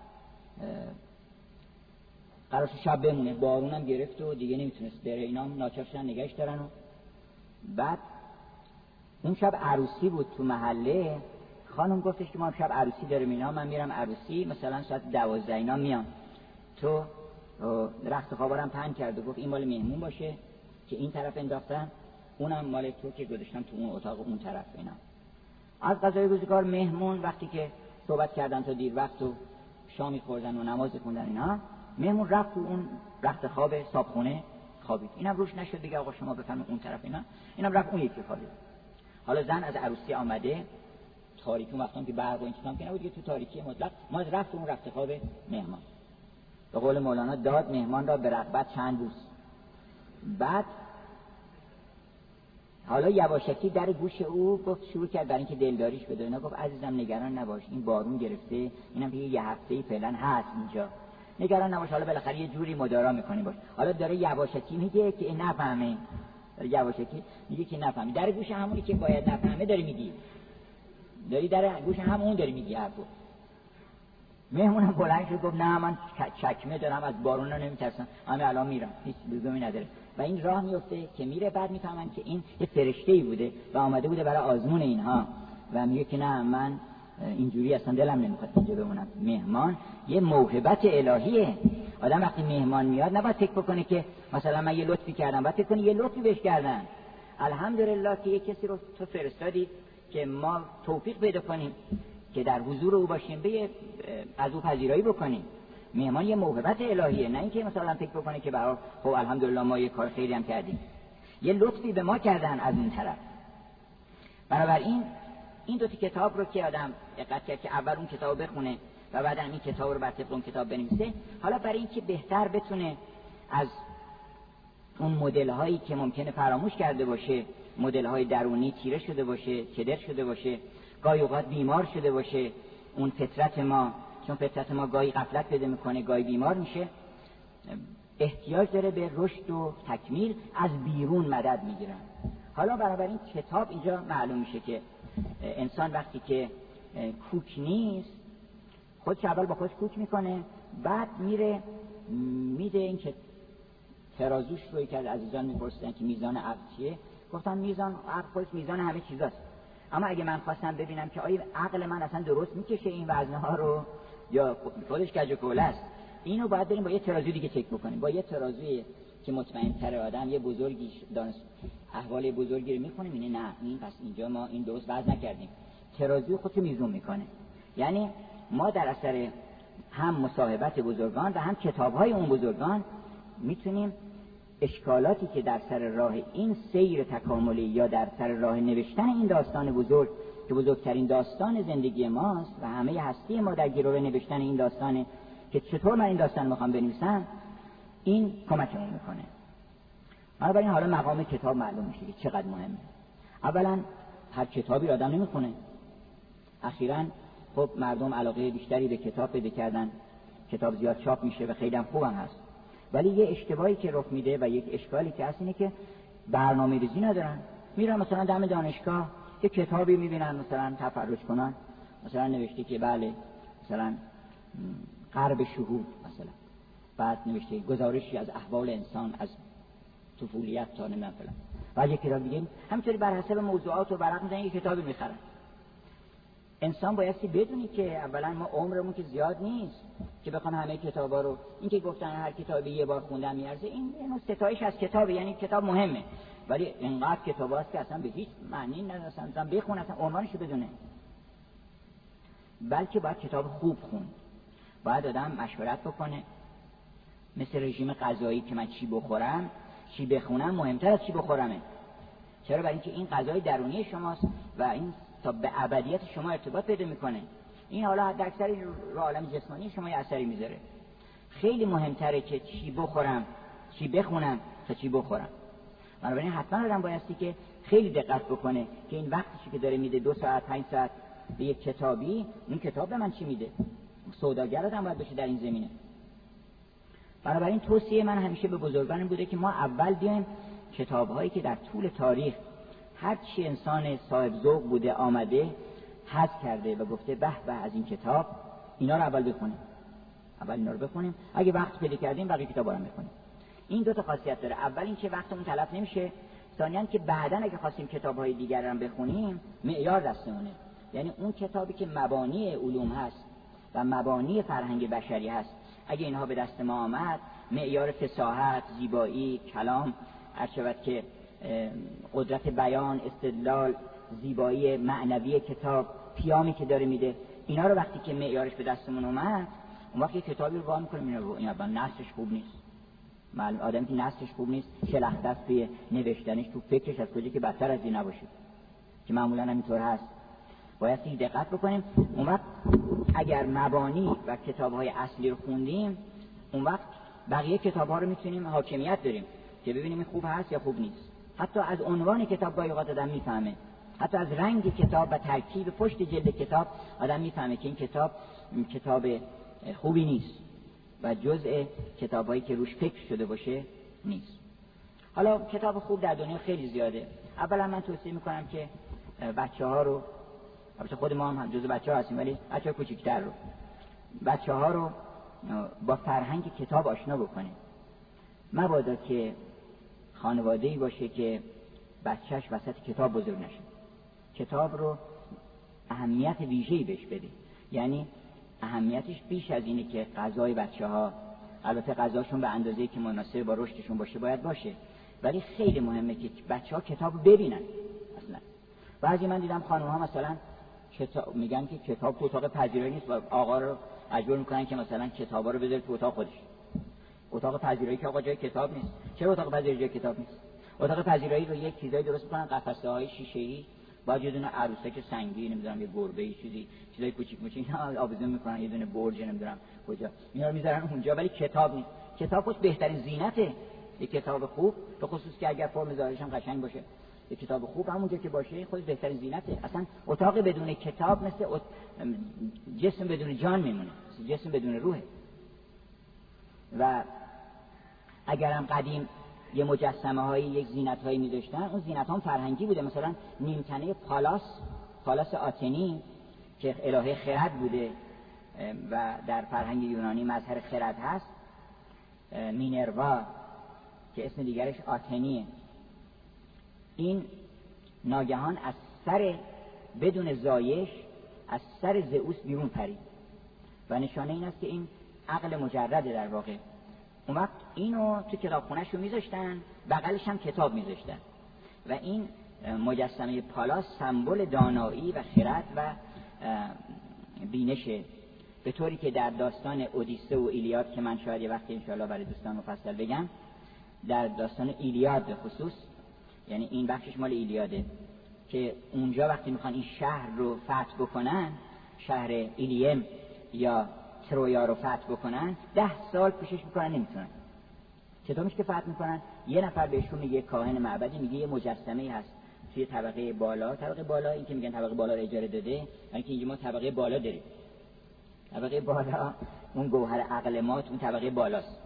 قرارش شب بمونه، بارون هم گرفت و دیگه نمیتونست بره، اینا هم ناچار شدن نگهش دارن. و بعد اون شب عروسی بود تو محله، خانم گفتش که ما شب عروسی داریم اینا، من میرم عروسی مثلا ساعت دوازده اینا میام، تو رخت خوابارم پهن کرد و گفت این مال مهمون باشه که این طرف انداختن، اونم مال تو که گذاشتم تو اون اتاق اون طرف. اینا از قضای روزگار مهمون وقتی که صحبت کردن تا دیر وقت و شامی خوردن و نماز خوندن اینا، مهمون رفت تو اون رخت خواب صابخونه خوابید. اینم روش نشد دیگه آقا شما بفرمایید اون طرف، اینا اینم رفت اون یکی خوابید. حالا زن از عروسی آمده، تاریکی اون وقتام که برق و این چیزام که نبود دیگه، تو تاریکی مطلق ما رفت اون رخت خواب مهمان. به قول مولانا داد مهمان را به رغبت چند بوس. بعد حالا یواشکی در گوش او گفت، شروع کرد برای اینکه دلداریش بده اینا، گفت عزیزم نگران نباش، این بارون گرفته، اینم دیگه یه هفته‌ای فعلا هست اینجا، نگران نباش، حالا بالاخره یه جوری مدارا می‌کنی باش. حالا داره یواشکی میگه که این نفهمه، داره یواشکی میگه که نفهمی، در گوش همونی که باید نفهمه داری میگی، داری در گوش همون داری میگی حرفو. مهمونم بلند شد گفت نه من چکمه دارم از بارون نمیترسم، همین الان میرم، هیچ لزومی نداره. و این راه میفته که میره، بعد میفهمن که این یه فرشته‌ای بوده و آمده بوده برای آزمون اینها و میگه که نه من اینجوری اصلا دلم نمیخواد اینجا بمونم. مهمان یه موهبت الهیه. آدم وقتی مهمان میاد نباید فکر بکنه که مثلا من یه لطفی کردم، باید فکر کنه یه لطفی بهش کردن. الحمدلله که یه کسی رو تو فرستادی که ما توفیق پیدا کنیم که در حضور او باشیم، به از او پذیرایی بکنیم. مهمان یه موهبت الهیه، نه اینکه مثلا فکر بکنه که برای خب الحمدلله ما یه کار خیری هم کردیم، یه لطفی به ما کردن از اون طرف. بنابراین این دو تا کتاب رو که آدم دقت کرد که اول اون کتاب بخونه و بعد این کتاب رو بر طبق اون کتاب بنویسه، حالا برای اینکه بهتر بتونه از اون مدل هایی که ممکنه فراموش کرده باشه، مدل های درونی تیره شده باشه، کدر شده باشه، گاهی اوقات بیمار شده باشه، اون فطرت ما، چون فطرت ما گاهی غفلت پیدا میکنه، گاهی بیمار میشه، احتیاج داره به رشد و تکمیل، از بیرون مدد میگیرن. حالا بنابراین کتاب اینجا معلوم میشه که انسان وقتی که کوک نیست، خودش اول با خودش کوک میکنه، بعد میره میده این که ترازوش روی که عزیزان میپرسیدن که میزان عقل چیه، گفتم میزان عقل خودش میزان همه چیزاست. اما اگه من خواستم ببینم که آیا عقل من اصلا درست میکشه این وزنها رو یا خودش کج و کوله است، اینو باید بریم با یه ترازو دیگه چک بکنیم، با یه ترازوی که مطمئن تر آدم، یه بزرگی دانش احوال بزرگی رو میکنه، اینه نه این پس اینجا ما این درست وزن نکردیم، ترازو خودشو میزون میکنه. یعنی ما در اثر هم مصاحبت بزرگان و هم کتاب‌های اون بزرگان میتونیم اشکالاتی که در سر راه این سیر تکاملی یا در سر راه نوشتن این داستان بزرگ که بزرگترین داستان زندگی ماست و همه هستی ما در گرو نوشتن این داستانه که چطور من این داستان میخوام بنویسم، این کمکمون میکنه. بنابراین حالا مقام کتاب معلوم میشه که چقدر مهمه. اولا هر کتابی آدم نمیخونه. اخیراً خب مردم علاقه بیشتری به کتاب پیدا کردن، کتاب زیاد چاپ میشه و خیلی هم خوبم هست، ولی یه اشتباهی که رخ میده و یک اشکالی که هست اینه که برنامه‌ریزی ندارن. میرن مثلا دم دانشگاه یه کتابی میبینن مثلا تفرج کنن، مثلا نوشته که بله مثلا غرب شهود مثلا، بعد نوشته گزارشی از احوال انسان از طفولیت تا نمیدونم فلان، بعد یک کتاب دیگه همینطوری بر حسب موضوعات و ورق میزنن یه کتابی میخرن. انسان بایستی بدونی که اولا ما عمرمون که زیاد نیست که بخوام همه کتابا رو، این که گفتن هر کتابی یه بار خوندن میارزه، این اینو ستایش از کتابه، یعنی کتاب مهمه، ولی اینقدر کتاب هست که اصلا به هیچ معنی نداره اصلا بخونه، اصلا عنوانشو بدونه. بلکه باید کتاب خوب خوند، باید آدم مشورت بکنه، مثل رژیم غذایی که من چی بخورم چی بخونم مهمتر از چی بخورمه. چرا؟ برای اینکه این غذای درونی شماست و این تا به ابدیت شما ارتباط پیدا میکنه. این حالا در اکثر رو عالم جسمانی شما یه اثری میذاره. خیلی مهمتره که چی بخورم چی بخونم تا چی بخورم. بنابراین حتما آدم بایستی که خیلی دقت بکنه که این وقتی که داره میده دو ساعت پنج ساعت به یک کتابی، این کتاب به من چی میده؟ سوداگر آدم باید بشه در این زمینه. بنابراین توصیه من همیشه به بزرگان بوده که ما اول بیایم کتاب‌هایی که در طول تاریخ هر چی انسان صاحب ذوق بوده آمده حذف کرده و گفته به به از این کتاب، اینا رو اول بخونیم. اول اینا رو بخونیم، اگه وقت پیدا کردیم بقیه کتابا رو بخونیم. این دو تا خاصیت داره. اول این که وقتمون تلف نمیشه، ثانیاً که بعداً اگه خواستیم کتاب‌های دیگر رو بخونیم معیار دستمونه. یعنی اون کتابی که مبانی علوم هست و مبانی فرهنگ بشری هست، اگه اینها به دست ما آمد، معیار فصاحت، زیبایی، کلام، هر چقدر که قدرت بیان، استدلال، زیبایی معنوی کتاب، پیامی که داره میده، اینا رو وقتی که معیارش به دستمون اومد، اون وقتی کتابی رو وا می‌کنیم اینا رو اینا با نصش خوب نیست. معلوم آدمی که نصش خوب نیست، شلخته است توی نوشتنش، تو فکرش، از کجا که بدتر از این نباشه، که معمولاً همینطور هست. باید دقت بکنیم. اون وقت اگر مبانی و کتاب‌های اصلی رو خوندیم، اون وقت بقیه کتاب‌ها رو میتونیم حاکمیت داریم که ببینیم این خوب هست یا خوب نیست. حتی از عنوان کتاب گاهی اوقات آدم میفهمه، حتی از رنگ کتاب و ترکیب پشت جلد کتاب آدم میفهمه که این کتاب کتاب خوبی نیست و جزء کتابایی که روش فکر شده باشه نیست. حالا کتاب خوب در دنیا خیلی زیاده. اولا من توصیه میکنم که بچه‌ها رو، البته خود ما هم جزء بچه‌ها هستیم، ولی بچه‌ها کوچیک‌تر رو، بچه‌ها رو با فرهنگ کتاب آشنا بکنیم. مبادا که خانواده‌ای باشه که بچه‌ش وسط کتاب بزرگ نشه. کتاب رو اهمیت ویژه‌ای بهش بده. یعنی اهمیتش بیش از اینه که غذای بچه‌ها، البته غذاشون به اندازه‌ای که مناسب با رشدشون باشه باید باشه، ولی خیلی مهمه که بچه‌ها کتاب ببینن. اصلا بعضی من دیدم خانم‌ها مثلا کتاب میگن که کتاب تو اتاق پذیرایی نیست و آقا رو مجبور میکنن که مثلا کتابا رو بذاره تو اتاق خودش. اتاق پذیرایی که آقا جای کتاب نیست. چرا اتاق پذیرایی جای کتاب نیست؟ اتاق پذیرایی رو یک چیزایی درست میکنن، قفسه‌های شیشه‌ای، بعد یه دونه عروسک سنگی، نمیدونم یه گربه‌ای، چیزی چیزای کوچیک کوچیک آویزون میکنن، یه دونه برج نمیدونم کجا، اینا رو میذارن اونجا، ولی کتاب نیست. کتاب خودش بهترین زینته. یک کتاب خوب، به خصوص که اگر فرم ظاهرش هم قشنگ باشه، یک کتاب خوب همونجا که باشه خودش بهترین زینته. اصلا اتاق بدون کتاب مثل ات... جسم بدون جان میمونه، جسم بدون روحه. و اگرم قدیم یه مجسمه هایی، یک زینت هایی می‌داشتن، اون زینت ها هم فرهنگی بوده. مثلا نیمتنه پالاس، پالاس آتنی که الهه خرد بوده و در فرهنگ یونانی مظهر خرد هست، مینروا که اسم دیگرش آتنیه، این ناگهان از سر بدون زایش از سر زئوس بیرون پرید و نشانه این است که این عقل مجرده در واقع. اون وقت اینو تو کتابخونه‌ش رو میذاشتن، بغلش هم کتاب میذاشتن و این مجسمه پالاس سمبل دانایی و خرد و بینشه، به طوری که در داستان اودیسه و ایلیاد که من شاید یه وقتی انشاءالله برای دوستان مفصل بگم، در داستان ایلیاد به خصوص، یعنی این بخشش مال ایلیاده، که اونجا وقتی میخوان این شهر رو فتح بکنن، شهر ایلیم یا ترویا رو فتح بکنن، ده سال کوشش میکنن نمیتونن. چطور میشه که فتح میکنن؟ یه نفر بهشون میگه، کاهن معبدی میگه یه مجسمه هست توی طبقه بالا، طبقه بالا این که میگن طبقه بالا رو اجاره داده، یعنی که اینجا ما طبقه بالا داریم، طبقه بالا اون گوهر عقل ما اون طبقه بالاست.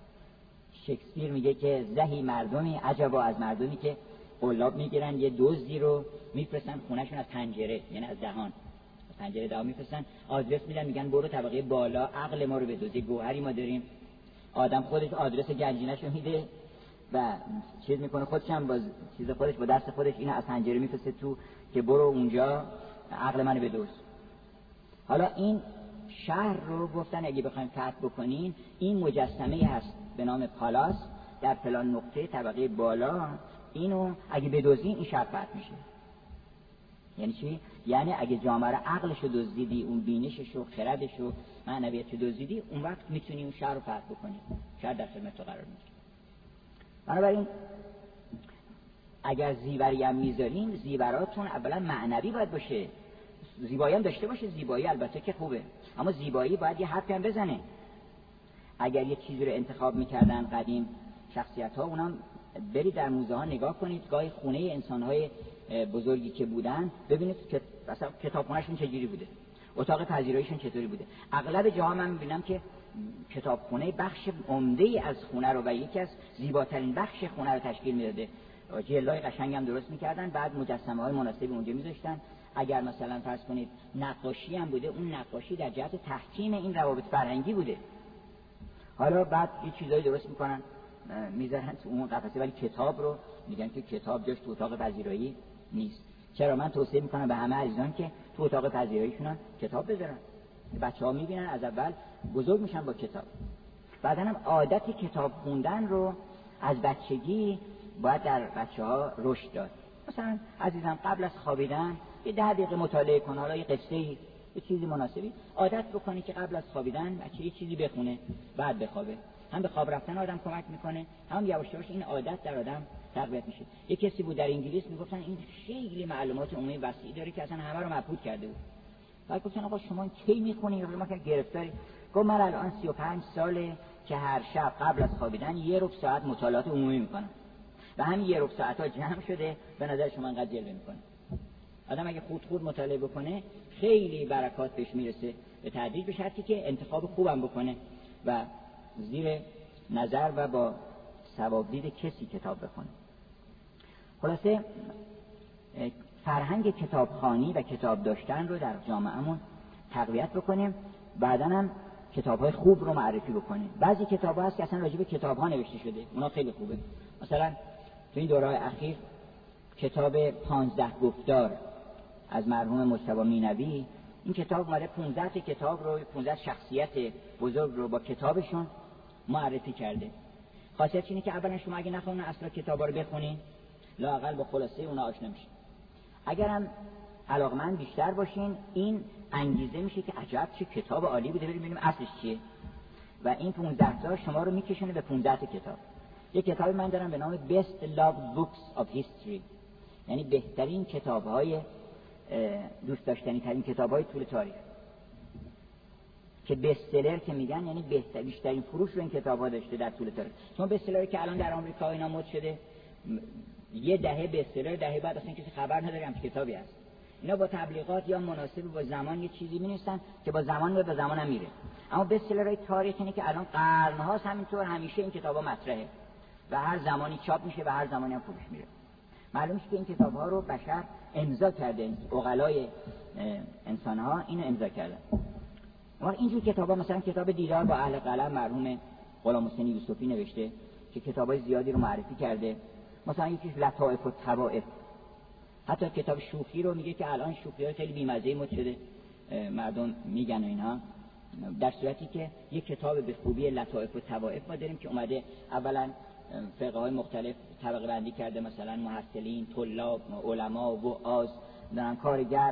شکسپیر میگه که زهی مردمی عجبا از مردمی که قلاب میگیرن یه دزدی رو میفرستن خونهشون از پنجره، یعنی از دهان، از پنجره دهان میفرستن، آدرس میدن، میگن برو طبقه بالا عقل ما رو بدزد، گوهری ما داریم. آدم خودش آدرس گنجینه‌شو میده و چیز میکنه، خودش هم با چیز خودش با دست خودش اینو از پنجره میفرسته تو که برو اونجا عقل منو بدزد. حالا این شهر رو گفتن اگه بخوایم فتح بکنین، این مجسمه هست به نام پالاس در فلان نقطه طبقه بالا، اینو اگه بدزدین این شهر فتح میشه. یعنی چی؟ یعنی اگه جامعه رو عقلش رو دزدیدی، اون بینشش رو، خردش رو، معنویت رو دزدیدی، اون وقت میتونی اون شهر رو فتح بکنی، شهر در خدمت تو قرار میگیره. بنابراین اگر زیوری هم میذارین، زیوراتون اولا معنوی باید باشه، زیبایی هم داشته باشه، زیبایی البته که خوبه، اما زیبایی باید یه حرفی هم بزنه. اگر یه چیزی رو انتخاب میکردن قدیم شخصیت ها، اونم برید در موزه ها نگاه کنید، گاهی خونه انسان های بزرگی که بودن ببینید که مثلا کتابخونه‌شون چجوری بوده، اتاق پذیراییشون چطوری بوده. اغلب جاها من میبینم که کتابخونه بخش عمده‌ای از خونه رو و یکی از زیباترین بخش خونه رو تشکیل میداده، جلای قشنگ هم درست میکردن، بعد مجسمه های مناسبی اونجا میذاشتن. اگر مثلا فرض کنید نقاشی هم بوده، اون نقاشی در جهت تحکیم این روابط فرهنگی بوده. حالا بعد یه چیزایی درست میکنن میذارن تو اون قفسه، ولی کتاب رو میگن که کتاب جاش تو اتاق پذیرایی نیست. چرا؟ من توصیه میکنم به همه عزیزان که تو اتاق پذیراییشون کتاب بذارن. بچه‌ها میبینن از اول بزرگ میشن با کتاب. بعدن هم عادت کتاب خوندن رو از بچگی باید در بچه‌ها رشد داد. مثلا عزیزم قبل از خوابیدن یه ده دقیقه مطالعه کن، حالا یه قصه‌ای، یه چیزی مناسبی عادت بکنی که قبل از خوابیدن بچه یه چیزی بخونه بعد بخوابه. هم به خواب رفتن آدم کمک میکنه، هم یواش یواش این عادت در آدم تقویت میشه. یه کسی بود در انگلیس میگفتن این خیلی معلومات عمومی وسیع داره که اصلا همه رو مبهوت کرده بود. بعد گفتن آقا شما کی میخونی؟ ما که گرفتاری. گفت من الان سی و پنج ساله که هر شب قبل از خوابیدن یه ربع ساعت مطالعات عمومی میکنم و همین یه ربع ساعت‌ها جمع شده به نظر شما انقدر جلوه میکنه. آدم اگه خود خود مطالعه بکنه خیلی برکات بهش میرسه، به تدریج، به شرطی که انتخاب خوبم بکنه و زیر نظر و با ثوابدید کسی کتاب بخونه. خلاصه فرهنگ کتابخوانی و کتاب داشتن رو در جامعهمون تقویت بکنیم. بعداً هم کتاب‌های خوب رو معرفی بکنیم. بعضی کتاب‌ها هست که اصلا راجع به کتاب‌ها نوشته شده، اونا خیلی خوبه. مثلا تو این دوره اخیر کتاب پانزده گفتار از مرحوم مجتبی مینوی، این کتاب اومده پانزده تا کتاب رو، پانزده شخصیت بزرگ رو با کتابشون معرفی کرده. خاصیتش اینه که اولا شما اگه نخونین اصلا کتابا رو بخونین، لااقل با خلاصه اونا آشنا میشین. اگرم علاقمند بیشتر باشین، این انگیزه میشه که عجب چه کتاب عالی بوده، بریم ببینیم اصلش چیه. و این پانزده تا شما رو میکشونه به پانزده تا کتاب. یک کتابی من دارم به نام Best Loved Books of History، یعنی بهترین کتاب‌های دوست داشتنی ترین کتاب‌های طول تاریخ، که بستسلر که میگن یعنی بهتر بیشترین فروش رو این کتاب‌ها داشته در طول تاریخ. شما بستسلری که الان در آمریکا اینا مد شده، یه دهه بستسلر، دهه بعد اصلا کسی خبر نداره هم کتابی هست. اینا با تبلیغات یا مناسب با زمان یه چیزی می‌نویسن که با زمان و با زمان هم میره. اما بستسلرهای تاریخی اینه که الان قرن‌هاست همینطور همیشه این کتابا مطرحه و هر زمانی چاپ میشه و هر زمانی هم فروش میره. معلومه که این کتاب‌ها رو بشر امضا کرده، عقلای انسان‌ها اینو امضا کردن. ما اینجور کتاب‌ها مثلا کتاب دیدار با اهل قلم مرحوم غلام حسین یوسفی نوشته که کتابای زیادی رو معرفی کرده. مثلا یکیش لطائف و طوائف، حتی کتاب شوخی رو میگه که الان شوخی‌ها خیلی بی‌مزه مد شده، مردم میگن و اینها، در صورتی که یک کتاب به خوبی لطائف و طوائف ما داریم که اومده اولا فرقه‌های مختلف طبقه بندی کرده، مثلا محصلین، طلاب، علما، وعاظ، کارگر،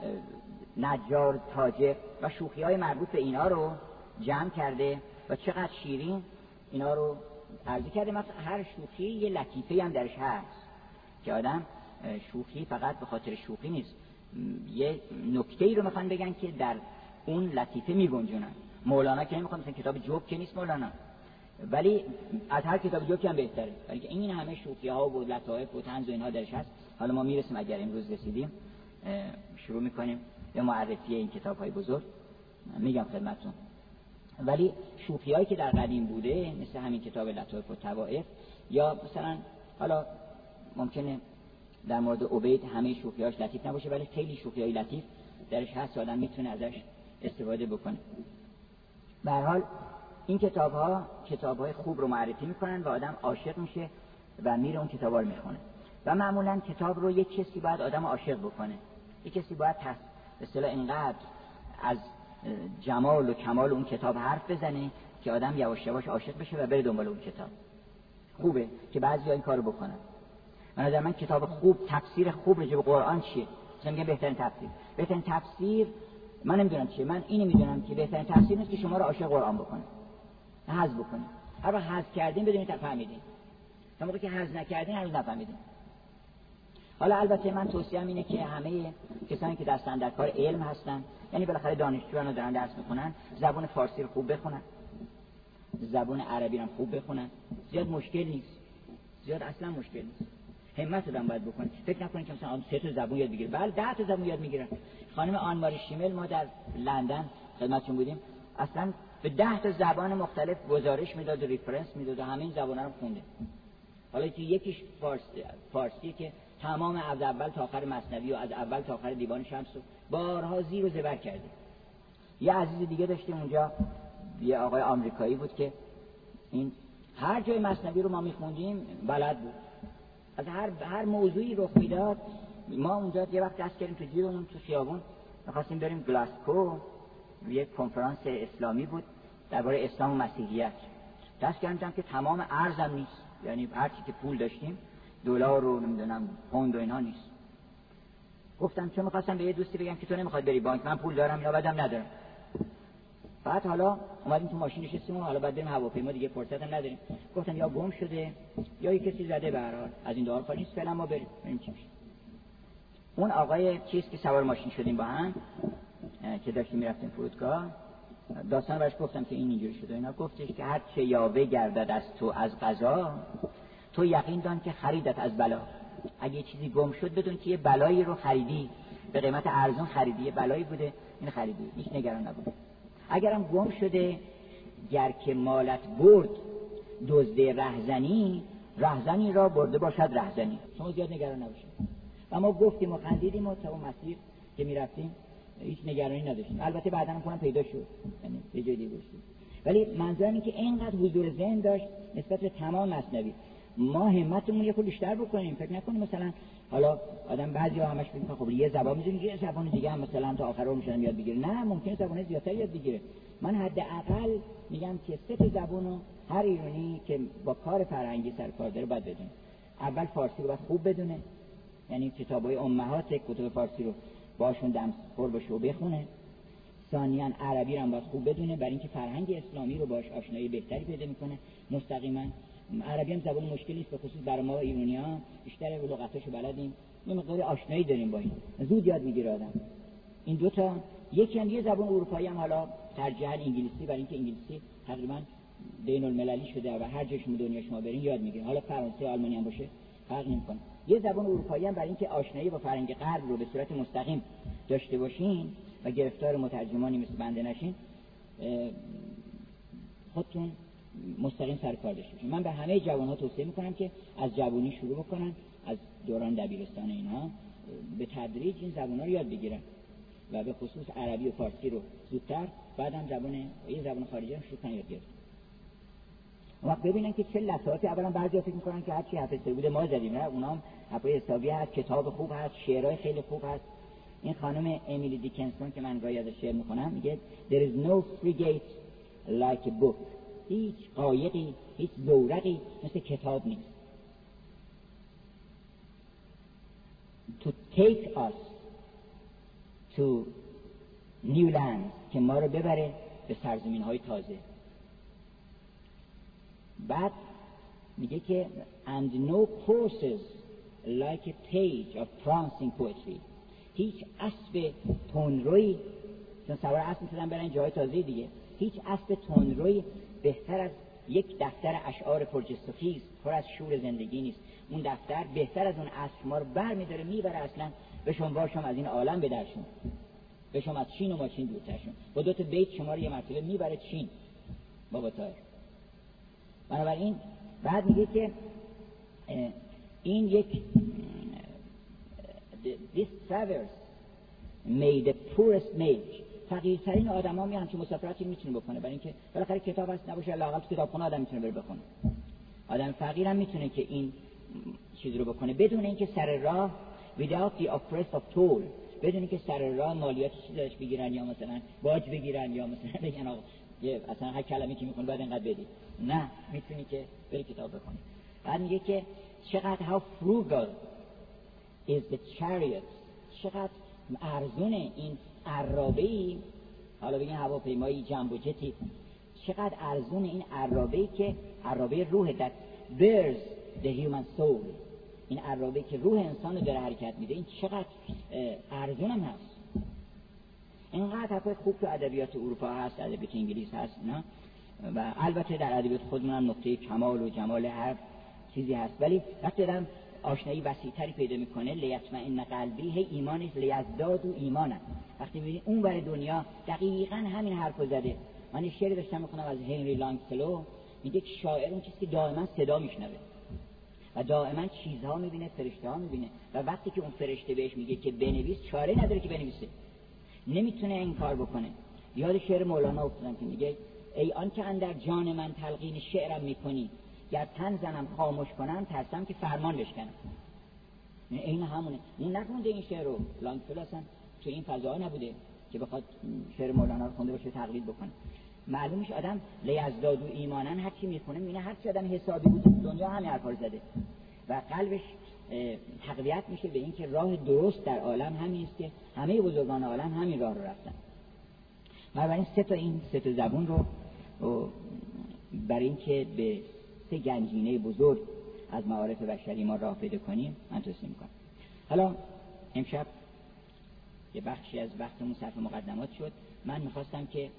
نجار، تاجر و شوخی‌های مربوط به اینا رو جمع کرده و چقدر شیرین اینا رو عرضه کرده. مثلا هر شوخی یه لطیفه هم درش هست که آدم شوخی فقط به خاطر شوخی نیست، یه نکته‌ای رو میخوان بگن که در اون لطیفه میگنجونن. مولانا که نمیخواد مثلا کتاب جوک که نیست مولانا، ولی از هر کتاب جوکی هم بهتره، ولی که این همه شوخی‌ها و لطائف و طنز و اینها درش هست. حالا ما میرسیم، اگر امروز رسیدیم شروع میکنیم به معرفی این کتاب‌های بزرگ، میگم خدمتتون. ولی شوخی‌هایی که در قدیم بوده مثل همین کتاب لطائف و طوائف، یا مثلا حالا ممکنه در مورد عبید همه شوخی‌هاش لطیف نباشه، ولی خیلی شوخی‌های لطیف درش هست، آدم میتونه ازش استفاده بکنه. به هر حال این کتاب‌ها کتاب‌های خوب رو معرفی میکنن و آدم عاشق میشه و میره اون کتابا رو میخونه. و معمولا کتاب رو یک کسی باید آدم عاشق بکنه، یک کسی باید به اصطلاح اینقدر از جمال و کمال اون کتاب حرف بزنه که آدم یواش یواش عاشق بشه و بره دنبال اون کتاب. خوبه که بعضیا این کارو بکنن. من نظر من کتاب خوب، تفسیر خوب راجع به قرآن چیه؟ مثلا میگم بهترین تفسیر. بهترین تفسیر من نمیدونم چیه، من اینو میدونم که بهترین تفسیر نیست که شما رو عاشق قرآن بکنه. حذف بکنه. هر وقت حذف کردین بدونید فهمیدین. تا موقعی که حذف نکردین هنوز نفهمیدین. حالا البته من توصیه‌ام اینه که همه کسانی که دستن در کار علم هستن، یعنی بالاخره دانشجویان رو دارن درس میخونن، زبان فارسی رو خوب بخونن، زبان عربی رو خوب بخونن. زیاد مشکل نیست، زیاد اصلا مشکل نیست. همت رو باید بکنن. فکر نکنید که مثلا سه تا زبان یاد بگیره، بله ده تا زبان یاد میگیرن. خانم آن ماری شیمل ما در لندن خدمتتون بودیم، اصلا به ده تا زبان مختلف گزارش میداد و ریفرنس میداد و همین زبانا رو خونده. حالا که یکیش فارسی فارسی که تمام از اول تا آخر مثنوی و از اول تا آخر دیوان شمس رو بارها زیر و زبر کرده. یه عزیز دیگه داشتیم اونجا، یه آقای آمریکایی بود که این هر جای مثنوی رو ما میخوندیم بلد بود، از هر هر موضوعی رخ میداد. ما اونجا یه وقت دست کردیم تو جیبمون تو خیابون، می‌خواستیم بریم گلاسکو، یه کنفرانس اسلامی بود درباره اسلام و مسیحیت. دست کردم که تمام ارزم نیست، یعنی هر چی که پول داشتیم دلار رو نمیدونم پوند و اینا نیست. گفتم چون می‌خواستم به یه دوستی بگم که تو نمی‌خواد بری بانک، من پول دارم یا بدم ندارم. بعد حالا اومدیم تو ماشین نشستیم، حالا بعد بریم هواپیما، دیگه فرصت هم نداریم. گفتم یا گم شده یا یه کسی زده، به هر حال از این دار خالی نیست، فعلا ما بریم ببینیم چی میشه. اون آقای چیز که سوار ماشین شدیم با هم که داشتیم میرفتیم فرودگاه، داستان براش گفتم که این اینجوری شده. اینا گفتش که هر چه یاوه گردد از تو از قضا، تو یقین دان که خریدت از بلا. اگه چیزی گم شد بدون که یه بلایی رو خریدی، به قیمت ارزون خریدی، یه بلایی بوده این خریدی، هیچ نگران نبود. اگرم گم شده گر که مالت برد دزد رهزنی، رهزنی را برده باشد رهزنی. شما زیاد نگران نباشید. و ما گفتیم و خندیدیم و تا اون مسیر که میرفتیم هیچ نگرانی نداشتیم. البته بعداً هم کنم پیدا شد، یعنی یه جای دیگه بود. ولی منظورم اینه که اینقدر حضور ذهن داشت نسبت به تمام مثنوی. ما همتمون یه خورده بیشتر بکنیم، فکر نکنیم مثلا حالا آدم بعضیا همش فکر می‌کنه خب یه زبان می‌دونی یه زبان دیگه هم مثلا تا آخر عمرش یاد بگیره. نه، ممکنه زبان زیادتر یاد بگیره. من حداقل میگم که سه تا زبانو هر ایرانی که با کار فرهنگی سر کار داره باید بدونه. اول فارسی رو باید خوب بدونه، یعنی کتابای امهات کتاب فارسی رو باشون دمخور بشه و بخونه. ثانیاً عربی رو هم باید خوب بدونه، برای اینکه فرهنگ اسلامی رو باش آشنایی بهتری پیدا میکنه مستقیما. عربی هم زبان مشکلی است، به خصوص برای ما ایرانی‌ها بیشتر لغتاشو بلدیم، یه مقدار آشنایی داریم با این، زود یاد میگیره آدم. این دو تا، یکی هم یه زبان اروپایی هم حالا ترجیحاً انگلیسی، برای اینکه انگلیسی تقریباً بین المللی شده و هر جای شما دنیا شما برین یاد میگیرین. حالا فرانسه آلمانی هم باشه فرق نمیکنه. یه زبان اروپایی هم برای اینکه آشنایی با فرهنگ غرب رو به صورت مستقیم داشته باشین و گرفتار مترجمانی مثل بنده نشین، خودتون مستقیم سر کار داشته باشن. من به همه جوان‌ها توصیه میکنم که از جوانی شروع بکنن، از دوران دبیرستان اینها به تدریج این زبان‌ها رو یاد بگیرن و به خصوص عربی و فارسی رو زودتر، بعدم زبان این زبان خارجی رو شروع کنن یاد گرفتن. وقت ببینن که چه لطافتی. اولا بعضیا فکر میکنن که هرچی حفظ بوده ما زدیم، نه، اونا هم حرفای حسابی هست، کتاب خوب هست، شعرهای خیلی خوب هست. این خانم امیلی دیکنسون که من گاهی ازش شعر میخونم میگه there is no frigate like a book. هیچ قایقی، هیچ زورقی مثل کتاب نیست. to take us to new lands، که ما رو ببره به سرزمین های تازه. بعد میگه که and no horses like a page of prancing poetry. هیچ اسب تندرویی، چون سوار اسب میشدن برن جای تازه دیگه، هیچ اسب تندرویی بهتر از یک دفتر اشعار پرجستوخیز پر از شور زندگی نیست. اون دفتر بهتر از اون اسب ما رو بر میداره میبره اصلا بهشون باشم از این عالم به درشون، بهشون از چین و ماشین دورترشون. با دو تا بیت شما رو یه مرتبه میبره چین بابا تایر. بنابراین بعد میگه که این یک this traverse made the poorest mage. فقیرترین آدم ها میان که مسافرتی میتونه بکنه، برای اینکه بالاخره کتاب هست نباشه لااقل تو کتابخونه آدم میتونه بره بخونه. آدم فقیر هم میتونه که این چیز رو بکنه بدون اینکه سر راه without the oppress of toll، بدون اینکه سر راه مالیات چیزی ازش بگیرن یا مثلا باج بگیرن یا مثلا بگن آقا اصلا هر کلمه‌ای که میخونه بعد اینقدر بدی. نه، میتونی که بری کتاب بخونی. بعد میگه که چقدر how frugal is the chariot، چقدر ارزون این عرابه‌ای، حالا بگین هواپیمایی جنبو جتی، چقدر ارزون این عرابه‌ای که عرابه روح that bears the human soul، این عرابه‌ای که روح انسان رو داره حرکت میده، این چقدر ارزون هم هست. اینقدر حرفای خوب تو ادبیات اروپا هست، ادبیات انگلیس هست نه، و البته در ادبیات خودمون هم نقطه کمال و جمال هر چیزی هست، ولی وقتی آدم آشنایی وسیع‌تری پیدا میکنه لیطمئن قلبی، هی ایمانش لیزداد و ایمانه. وقتی میبینی اون ور دنیا دقیقاً همین حرفو زده. من یه شعری داشتم میخونم از هنری لانگفلو، میگه که شاعر اون کسی که دائما صدا میشنوه و دائما چیزها میبینه، فرشته ها میبینه، و وقتی که اون فرشته بهش میگه که بنویس چاره نداره که بنویسه، نمیتونه این کار بکنه. یاد شعر مولانا افتادم که میگه ای آن که اندر جان من تلقین شعرم میکنی، گر تن زنم خاموش کنم ترسم که فرمان بشکنم. این همونه. اون نخونده این شعر رو، لانگفلو اصلا تو این فضا نبوده که بخواد شعر مولانا رو خونده باشه تقلید بکنه. معلوم میشه آدم لیزداد و ایمانن هر چی میخونه میبینه هر چی آدم حسابی بود دنیا همین حرفا رو زده و قلبش تقویت میشه به این که راه درست در عالم همین است که همه بزرگان عالم همین راه رو رفتن. بنابراین سه تا این سه تا زبون رو برای اینکه به سه گنجینه بزرگ از معارف بشری ما راه پیدا کنیم من توصیه میکنم. حالا امشب یه بخشی از وقتمون صرف مقدمات شد. من میخواستم که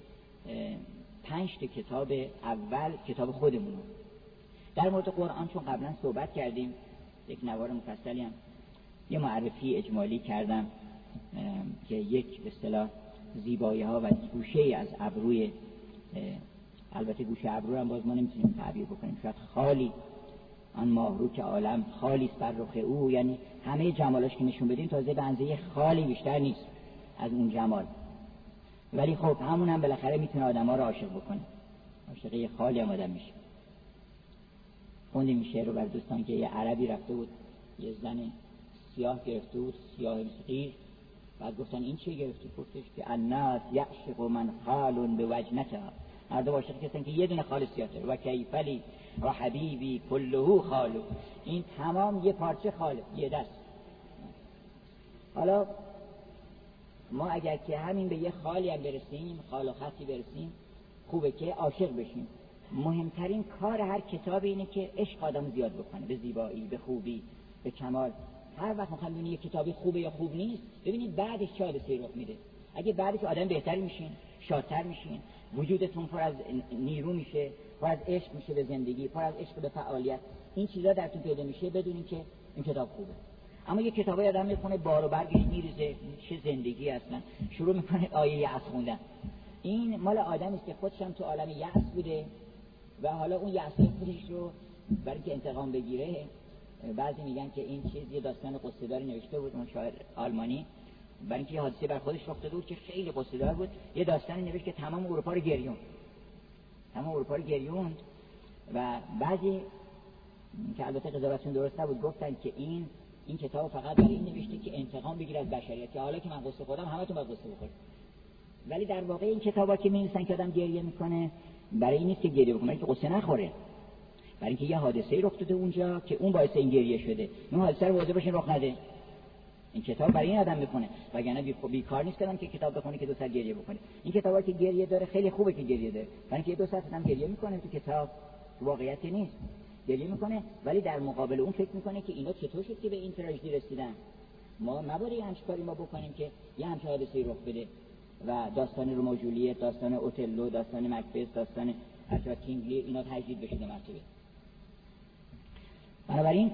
پنج تا کتاب اول کتاب خودمون رو در مورد قرآن، چون قبلا صحبت کردیم یک نوار مفصلی هم یه معرفی اجمالی کردم که یک به اصطلاح زیبایی ها و گوشه از ابروی، البته گوشه ابرو هم باز ما نمیتونیم تعبیر بکنیم، شاید خالی آن ماهرو که عالم خالی است بر رخ او، یعنی همه جمالاش که نشون بدیم تازه به اندازه خالی بیشتر نیست از اون جمال، ولی خب همون هم بالاخره میتونه آدم ها رو عاشق بکنه. عاشقه خالی هم آدم میشه. خوندیم این شعر رو بر دوستان که یه عربی رفته بود یه زن سیاه گرفته بود، سیاه مسقیر، بعد گفتن این چی گرفتی؟ گفتش که الناس یعشق من خال به وجنتها، مردم عاشق کسن که یه دونه خال سیاه داره. و کیفلی و حبیبی کله خالو، این تمام یه پارچه خاله، یه دست. حالا ما اگر که همین به یه خالی هم برسیم، خال و خطی برسیم، خوبه که عاشق بشیم. مهمترین کار هر کتاب اینه که عشق آدم زیاد بکنه به زیبایی، به خوبی، به کمال. هر وقت میخوام ببینید یه کتابی خوبه یا خوب نیست، ببینید بعدش چه حادثه‌ای رخ میده. اگه بعدش آدم بهتری میشین، شادتر میشین، وجودتون پر از نیرو میشه، پر از عشق میشه به زندگی، پر از عشق به فعالیت، این چیزا درتون پیدا میشه، بدونین که این کتاب خوبه. اما یه کتابی آدم میخونه بار و برگش میریزه، چه زندگی اصلا، شروع میکنه آیه یأس خوندن. این مال آدمی است که خودش هم تو عالم یأس بوده و حالا اون یأسای خودش رو برای اینکه انتقام بگیره، بعضی میگن که این چیز یه داستان قصه‌داری نوشته بود اون شاعر آلمانی، برای اینکه یه حادثه بر خودش رخ داده بود که خیلی قصه‌دار بود، یه داستانی نوشت که تمام اروپا رو گریوند، تمام اروپا رو گریوند. و بعضی که البته قضاوتشون درست نبود گفتن که این این کتاب فقط برای این نوشته که انتقام بگیره از بشریت، که حالا که من قصه خودم همتون باید قصه بخورید. ولی در واقع این کتابا که می‌نویسن که آدم گریه میکنه، برای این نیست که گریه بکنه، که قصه نخوره، برای اینکه یه حادثه‌ای رخ داده اونجا که اون باعث این گریه شده، اون حادثه رو واضح بشه رخ نده. این کتاب برای این آدم میخونه، وگرنه بی بیکار نیست که کتاب بخونه که دو ساعت گریه بکنه. این کتابا که گریه داره خیلی خوبه که گریه داره، برای اینکه دو ساعت آدم گریه میکنه تو کتاب واقعیتی نیست، گریه میکنه، ولی در مقابل اون فکر میکنه که اینا چطور شد که به این تراژدی رسیدن. ما مبادا همچین کاری ما بکنیم که یه همچین حادثه‌ای رخ بده. و داستان رومئو و جولیت، داستان اوتلو، داستان مکبث، داستان حتی کینگلی، اینا تجدید بشه به مرتبه. بنابراین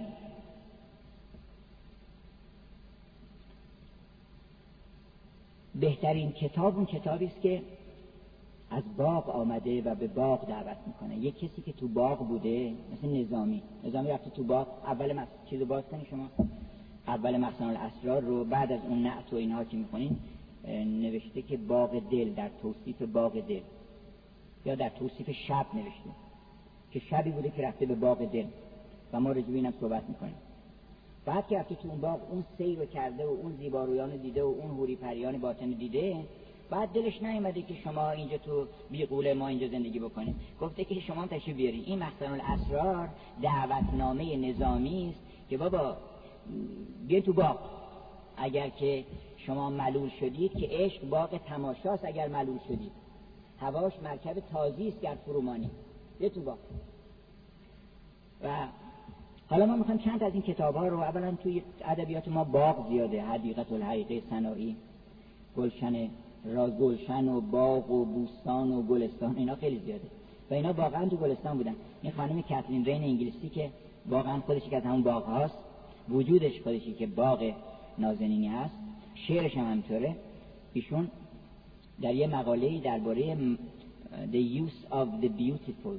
بهترین کتاب اون کتابی است که از باغ آمده و به باغ دعوت میکنه. یک کسی که تو باغ بوده، مثل نظامی نظامی رفته تو باغ، اول مس... چیزو باز کنی شما اول مخزن الاسرار رو، بعد از اون نعت و اینها که میخونین نوشته که باغ دل، در توصیف باغ دل یا در توصیف شب نوشته که شبی بوده که رفته به باغ دل و ما رجوع اینم صحبت میکنیم. بعد که رفته تو اون باغ اون سیر رو کرده و اون زیبارویان رو دیده و اون حوری پریان باطن دیده، بعد دلش نیومده که شما اینجا تو بیغوله ما اینجا زندگی بکنید، گفته که شما تشریف بیارین. این مخزن الاسرار دعوتنامه نظامی است که بابا بیاین تو باغ، اگر که شما ملول شدید که عشق باغ تماشاست، اگر ملول شدید هواش مرکب تازی است گر فرومانی، بیاین تو باغ. و حالا ما میخوایم چند از این کتاب‌ها رو، اولا توی ادبیات ما باغ زیاده، حدیقه الحقیقه سنایی، گلشن را گلشن و باغ و بوستان و گلستان، اینا خیلی زیاده و اینا واقعا تو گلستان بودن. این خانم کاترین رین انگلیسی که واقعا خودش که از همون باغ هاست، وجودش خودشی که باغ نازنینی هست، شعرش هم همینطوره. ایشون در یه مقاله‌ای درباره the use of the beautiful،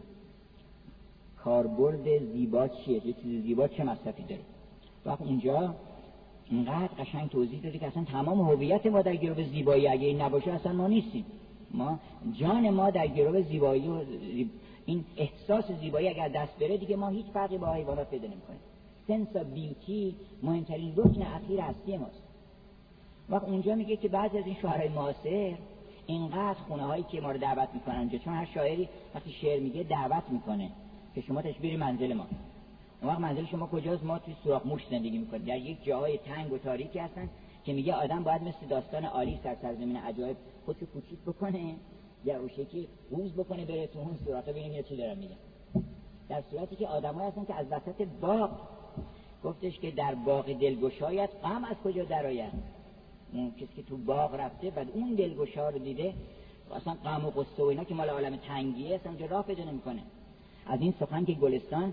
کاربرد زیبا چیه، یه چیز زیبا چه مصرفی داره، وقت اونجا اینقدر قشنگ توضیح داده که اصلا تمام هویت ما در گرو زیبایی، اگه این نباشه اصلا ما نیستیم. ما جان ما در گرو زیبایی و این احساس زیبایی اگر دست بره دیگه ما هیچ فرقی با حیوانات پیدا نمی‌کنیم. سنس آف بیوتی مهمترین رکن اخیر هستی ماست. وقت اونجا میگه که بعضی از این شاعرای معاصر اینقدر خونه‌هایی که ما رو دعوت می‌کنن اونجا، چون هر شاعری وقتی شعر میگه دعوت می‌کنه که شما تشبیه منزل ما. اون وقت منزل شما کجاست؟ ما توی سوراخ موش زندگی می‌کنیم، در یک جاهای تنگ و تاریکی هستن که میگه آدم باید مثل داستان آلیس در سرزمین عجایب خودشو کوچیک بکنه یا اون شکلی قوز بکنه بره تو اون سوراخ ببینیم چی دارن میگن. در صورتی که آدمایی هستن که از وسط باغ، گفتش که در باغ دلگشایت غم از کجا درآید. اون کسی که تو باغ رفته بعد اون دلگشا رو دیده، اصلا غم و غصه و اینا که مال عالم تنگیه اصلا اونجا راه پیدا نمی‌کنه. از این سخن که گلستان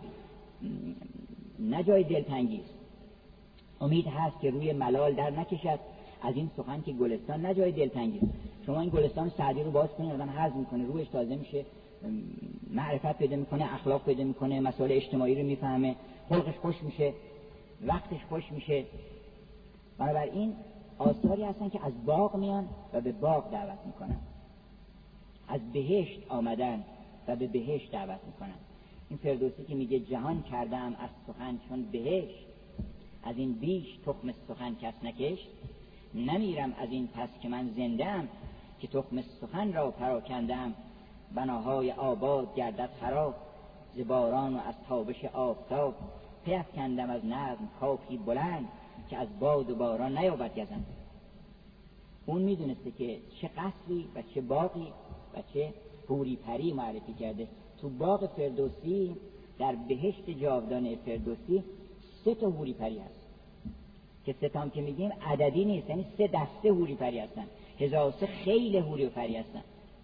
نه جای دلتنگی است، امید هست که روی ملال در نکشد. از این سخن که گلستان نه جای دلتنگی است. شما این گلستان سعدی رو باز کنید آدم هضم میکنه، روحش تازه میشه، معرفت پیدا میکنه، اخلاق پیدا میکنه، مسائل اجتماعی رو میفهمه، خلقش خوش میشه، وقتش خوش میشه. بنابراین آثاری هستن که از باغ میان و به باغ دعوت میکنن، از بهشت آمدن و به بهشت دعوت میکنن. این فردوسی که میگه جهان کردم از سخن چون بهشت، از این بیش تخم سخن کس نکشت، نمیرم از این پس که من زنده‌ام، که تخم سخن را پراکندم، بناهای آباد گردد خراب، ز باران و از تابش آفتاب، پیفکندم از نظم کاخی بلند، که از باد و باران نیابد گزند. اون میدونسته که چه قصری و چه باغی و چه حوری پری معرفی کرده. تو باغ فردوسی، در بهشت جاودانه فردوسی، سه تا حوری پری هست که سه تام که میگیم عددی نیست، یعنی سه دسته حوری پری هستن. هزار سه خیلی حوری پری هستن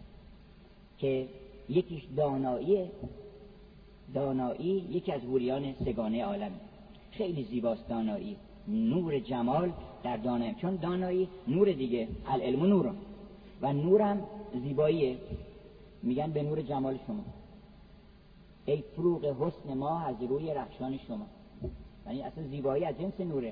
که یکیش داناییه، دانایی یکی از حوریان سگانه عالم، خیلی زیباست دانایی، نور جمال در دانایی، چون دانایی نور دیگه، العلم نور، و نورم زیباییه، میگن به نور جمال شما. ای فروغ حسن ما از روی رخشان شما. یعنی اصلا زیبایی از جنس نوره.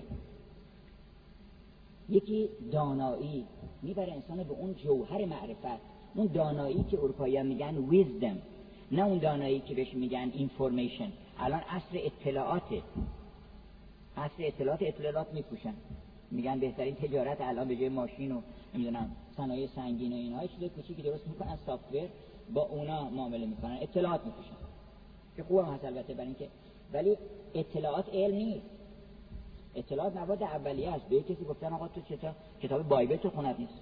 یکی دانایی میبره انسان به اون جوهر معرفت، اون دانایی که اروپایی‌ها میگن wisdom، نه اون دانایی که بهش میگن information. الان عصر اطلاعاته، عصر اطلاعات اطلاعات میپوشن، میگن بهترین تجارت الان به جای ماشین و نمیدونم صنایع سنگین و اینها چیز کوچیکی درست میکنن، سافت‌ور با اونا معامله میکنن، اطلاعات میپوشن که خوبم هست البته برای اینکه، ولی اطلاعات علم نیست. اطلاعات مواد اولیه است. به کسی گفتن آقا تو چطور کتاب بایبل تو خونت نیست،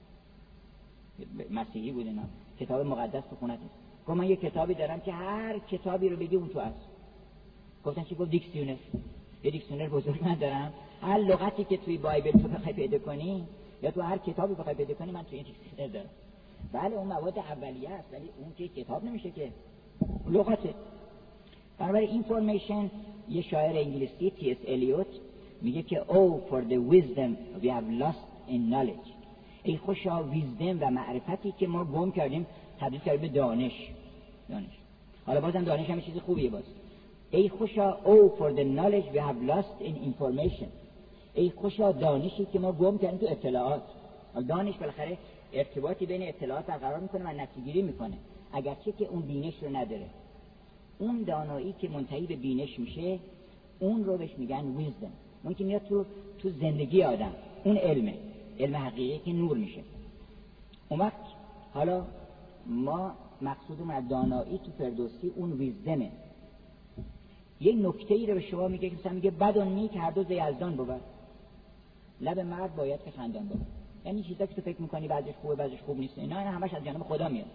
مسیحی بود اینا، کتاب مقدس تو خونت نیست. گفت من یه کتابی دارم که هر کتابی رو بگی اون تو هست. گفتن چی؟ گفت دیکسیونر. یه دیکسیونر بزرگ من دارم، هر لغتی که توی بایبل تو بخوای پیدا کنی یا تو هر کتابی بخوای پیدا کنی من توی این دیکسیونر دارم. بله اون مواد اولیه است، ولی اون که کتاب نمیشه که، لغته. برای اینفورمیشن یه شاعر انگلیسی تی اس الیوت میگه که oh for the wisdom we have lost in knowledge. ای خوشا ویزدم و معرفتی که ما گم کردیم تبدیل کردیم به دانش. دانش حالا بازم دانش هم چیز خوبیه. باز ای خوشا oh for the knowledge we have lost in information. ای خوشا دانشی که ما گم کردیم تو اطلاعات. دانش بالاخره ارتباطی بین اطلاعات برقرار میکنه و نتیجه گیری میکنه، اگرچه که اون بینش رو نداره. اون دانایی که منتهی به بینش میشه اون رو بهش میگن ویزدم. اون که میاد تو تو زندگی آدم، اون علمه، علم حقیقی که نور میشه. اون وقت حالا ما مقصودمون از دانایی تو فردوسی اون ویزدمه. یک نکته ای رو به شما میگه که مثلا میگه بدون می که هر دو ز یزدان بود، لب مرد باید که خندان بود. یعنی چیزا که تو فکر میکنی بعضیش خوبه بعضیش خوب نیست، اینا همش از جانب خدا میاد.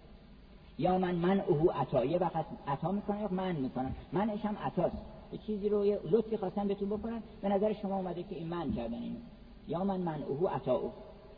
یا من من او عطایه وقت عطا میکنه یا من میکنم، منش هم عطاست. یه چیزی رو یه لطفی خواستن بهتون بکنن، به نظر شما اومده که این من کردن اینو. یا من من او عطا او.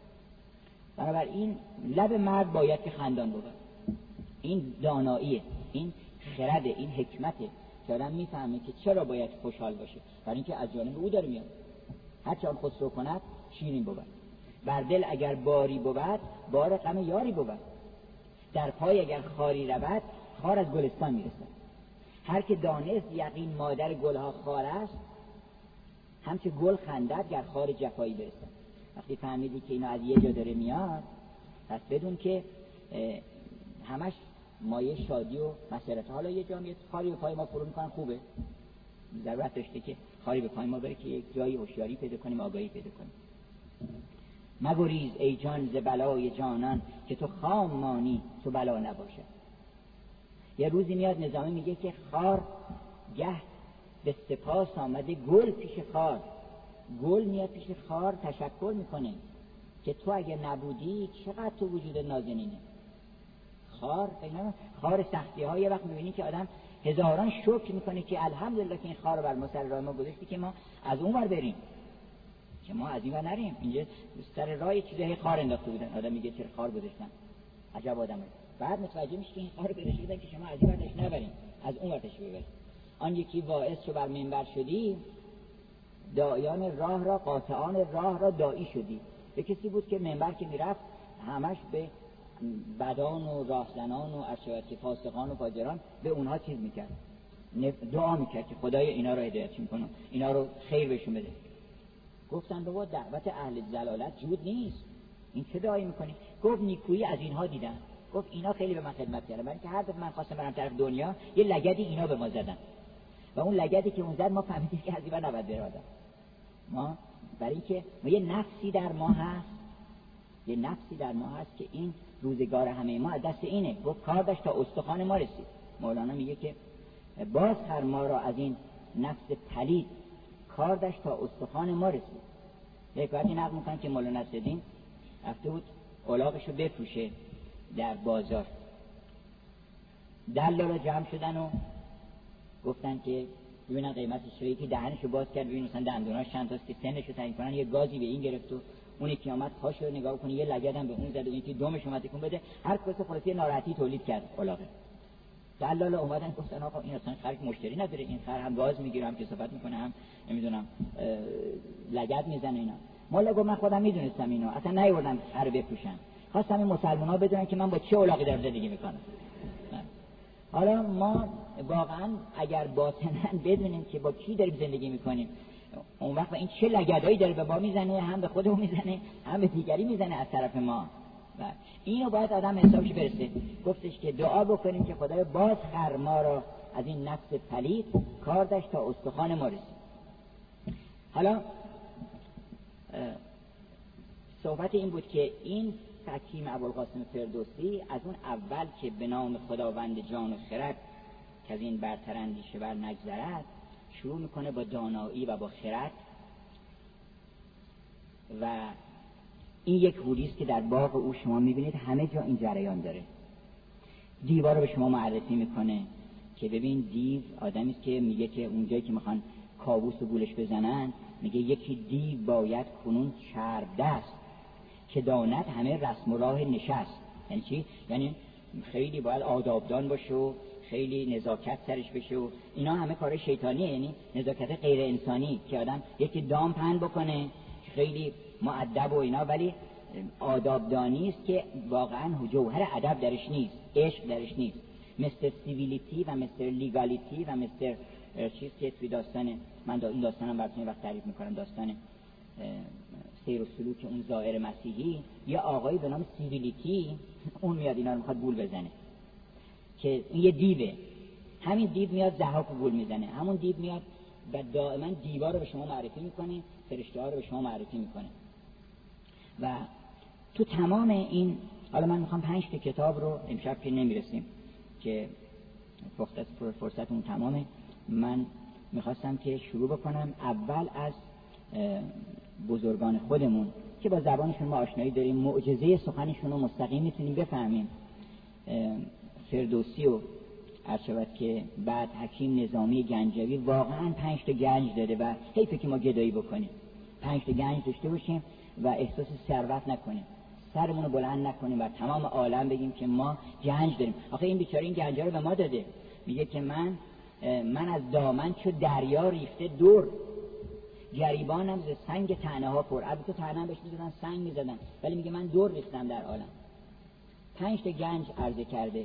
بنابراین لب مرد باید که خندان بود. این داناییه، این خرده، این حکمته که آدم میفهمه که چرا باید خوشحال باشه، برای اینکه از جانب او داره میاد. هر چه خسرو کند شیرین بود، بر دل اگر باری بود بار غم یاری بود، در پای اگر خاری رود خار از گلستان میرسد. هر که دانست یقین مادر گلها خار است، همچه گل خندد گر خار جفایی برسد. وقتی فهمیدی که اینا از یه جا داره میاد، پس بدون که همش مایه شادی و مسرت. حالا یه جا میاد خاری به پای ما فرو میکنن، خوبه، ضرورت داشته که خاری به پای ما بره که یک جایی هوشیاری پیدا کنیم، آگاهی پیدا کنیم. مگریز ای جان ز بلای جانان که تو خام مانی تو بلا نباشه. یه روزی میاد نظامی میگه که خار گه به سپاس آمده گل پیش خار. گل میاد پیش خار تشکر میکنه که تو اگه نبودی چقدر تو وجود نازنینه. خار خار سختی ها یه وقت میبینی که آدم هزاران شکر میکنه که الحمدلله که این خار رو بر ما سر راه ما گذاشتی که ما از اون ور بریم، که ما از این ور نریم. اینجا سر راه چیزای خار انداخته بودن، آدم میگه چرا خار گذاشتن، عجب آدمه. بعد متوجه میشه که این خار رو گذاشته بودن که شما از این ور تش نبریم، از اون ور تش ببریم. آن یکی واعظ چو بر منبر شدی، دایان راه را قاطعان راه را دایی شدی. به کسی بود که منبر که میرفت همش به بدان و راهزنان و ارشد فاسقان و فاجران به اونها چیز میکرد، دعا میکرد که خدای اینا رو هدایت کنه، اینا رو خیر بهشون بده. گفتن بابا دعوت اهل ضلالت جود نیست، این چه دعایی میکنی؟ گفت نیکویی از اینها دیدن. گفت اینا خیلی به من خدمت کردن، برای اینکه هر دفعه من خواستم برم طرف دنیا یه لگدی اینا به ما زدن و اون لگدی که اون زد ما فهمیدیم که از این نباید بره آدم. ما برای اینکه ما یه نفسی در ما هست، یه نفسی در ما هست که این روزگار همه ما از دست اینه. گفت کار داشت تا استخوان ما رسید. مولانا میگه که باز هر ما را از این نفس پلید کار داشت تا استخوان ما رسید. یک وقتی نقل میکنن که مولانا نصرالدین رفته بود الاغشو بفروشه در بازار. دلالا جمع شدن و گفتن که ببینن قیمتش چه، که دهنشو باز کرد ببین مثلا دندوناش چند تاست که سنشو تعیین کنن، یه گازی به این گرفت و اون یکی اومد پاشو نگاه کنه یه لگدم به اون زد و یکی دومش اومد تکون بده، هر کس خلاصی ناراحتی تولید کرد الاغه. دلالا اومدن گفتن آقا این اصلا خرک مشتری نداره، این خر هم گاز میگیره هم کثافت میکنه هم نمیدونم لگد میزنه اینا. مولا گفت من خودم میدونستم اینو، اصلا نیوردم خر بفروشم، خواستم این مسلمان‌ها بدونن که من با چه الاغی دارم زندگی میکنم. حالا ما واقعا اگر باطناً بدونیم که با کی داریم زندگی میکنیم، اون وقت این چه لگدایی داره به ما میزنه، هم به خودمون میزنه هم به دیگری میزنه از طرف ما. و اینو باید آدم حسابش برسه. گفتش که دعا بکنیم که خدای باز خر ما را از این نفس پلید، کار داشت تا استخوان ما رسید. حالا صحبت این بود که این حکیم ابوالقاسم فردوسی از اون اول که به نام خداوند جان و خرد که از این برتر اندیشه بر نگذرد، شروع میکنه با دانایی و با خرد. و این یک حوریست که در باغ او شما میبینید همه جا این جریان داره. دیوار رو به شما معرفی میکنه که ببین دیو آدمی است که میگه که اونجایی که میخوان کاووس و گولش بزنن، میگه یکی دیو باید کنون چرب دست که داند همه رسم و راه نشست. یعنی چی؟ یعنی خیلی باید آدابدان باشه و خیلی نزاکت سرش بشه و اینا همه کار شیطانیه، یعنی نزاکت غیر انسانی که آدم یکی دام پهن بکنه خیلی مؤدب و اینا، ولی آدابدانی است که واقعا جوهر ادب درش نیست، عشق درش نیست. مستر سیویلیتی و مستر لیگالیتی و مستر چیز که توی داستان من دا این داستانم براتون وقت تعریف میکنم، داستان سیر و سلوک اون زائر مسیحی، یه آقایی به نام سیویلیتی اون میاد اینا رو میخواد گول بزنه، که این یه دیوه. همین دیو میاد ضحاک و گول میزنه، همون دیو میاد و دائما دیوار رو به شما معرفی میکنه، فرشته ها رو به شما معرفی میکنه. و تو تمام این، حالا من میخوام پنج تا کتاب رو امشب که نمیرسیم که فرصت فرصت اون تمامه، من میخواستم که شروع بکنم اول از بزرگان خودمون که با زبانشون ما آشنایی داریم، معجزه سخنشون رو مستقیم میتونیم بفهمیم. فردوسی و عرشبت که بعد حکیم نظامی گنجوی واقعا پنج تا گنج داده و حیفه که ما گدایی بکنیم، پنج تا گنج داشته باشیم و احساس ثروت نکنیم، سرمون رو بلند نکنیم و تمام عالم بگیم که ما گنج داریم. آخه این بیچاره این گنجا رو به ما داده، میگه که من من از دامن چو دریا ریخته دور، گریبانم ز سنگ طعنه ها پر. البته طعنه بهش میزدن، سنگ میزدن، ولی میگه من دور ریختم در عالم. پنج تا گنج عرضه کرده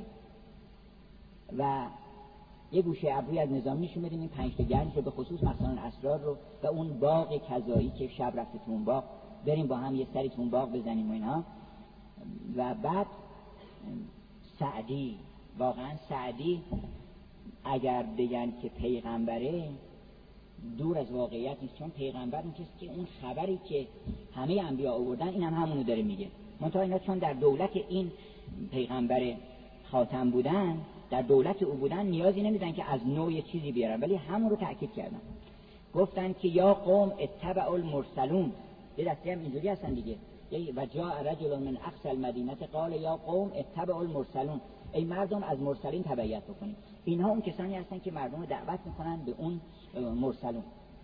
و یه گوشه ابروی از نظامی نشون بدیم این پنج تا گنج رو، به خصوص مثلا اسرار رو و اون باغ کذایی که شب رفته تو اون باغ، بریم با هم یه سری تو اون باغ بزنیم و اینها. و بعد سعدی، واقعا سعدی اگر بگن که پیغمبره دور از واقعیت نیست، چون پیغمبر اون کسی که اون خبری که همه انبیا آوردن این هم همونو داره میگه. منتها اینا چون در دولت این پیغمبر خاتم بودن، در دولت او بودن، نیازی نمیدن که از نوع یه چیزی بیارن، ولی همون رو تأکید کردن. گفتن که یا قوم اتبعوا المرسلون، یه دسته هم اینجوری هستن دیگه. و جاء رجل من اقصى المدینه قال یا قوم اتبعوا المرسلون، ای مردم از مرسلین تبعیت بکنید. اینها اون کسانی هستن که مردم رو دعوت میکنن به اون مرسلون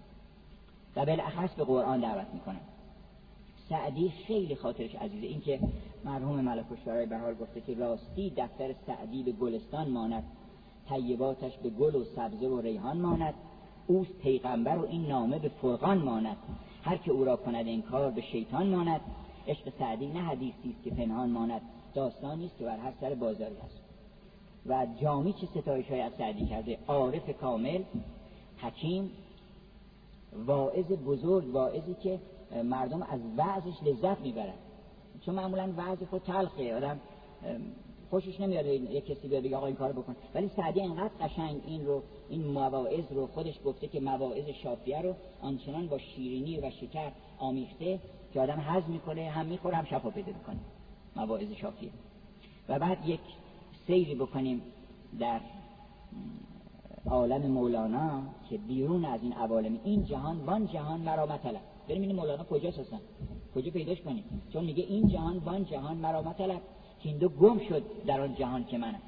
و بالاخص به قرآن دعوت میکنن. سعدی خیلی خاطرش عزیزه، این که مرحوم ملک الشعرای بهار گفته که راستی دفتر سعدی به گلستان ماند، طیباتش به گل و سبزه و ریحان ماند، اوست پیغمبر و این نامه به فرقان ماند، هر که او را کند انکار به شیطان ماند. عشق سعدی نه حدیثی است که پنهان ماند، داستانی است که بر هر سر بازاری است. و جامی چه ستایش‌هایی از سعدی کرده، عارف کامل، حکیم، واعظ بزرگ، واعظی که مردم از وعظش لذت میبرن، چون معمولا وعظ خود تلخه، آدم خوشش نمیاد یک کسی بیاد بگه آقا این کارو بکن، ولی سعدی اینقدر قشنگ این رو، این مواعظ رو خودش گفته که مواعظ شافیه رو آنچنان با شیرینی و شکر آمیخته که آدم هضم میکنه، هم میخوره هم شفا پیدا میکنه، مواعظ شافیه. و بعد یک سیری بکنیم در عالم مولانا که بیرون از این عوالم، این جهان وان جهان مرا مطلب. بریم این مولانا کجاست اصلا، کجا پیداش کنیم؟ چون میگه این جهان وان جهان مرا مطلب، که این دو گم شد در آن جهان که منم.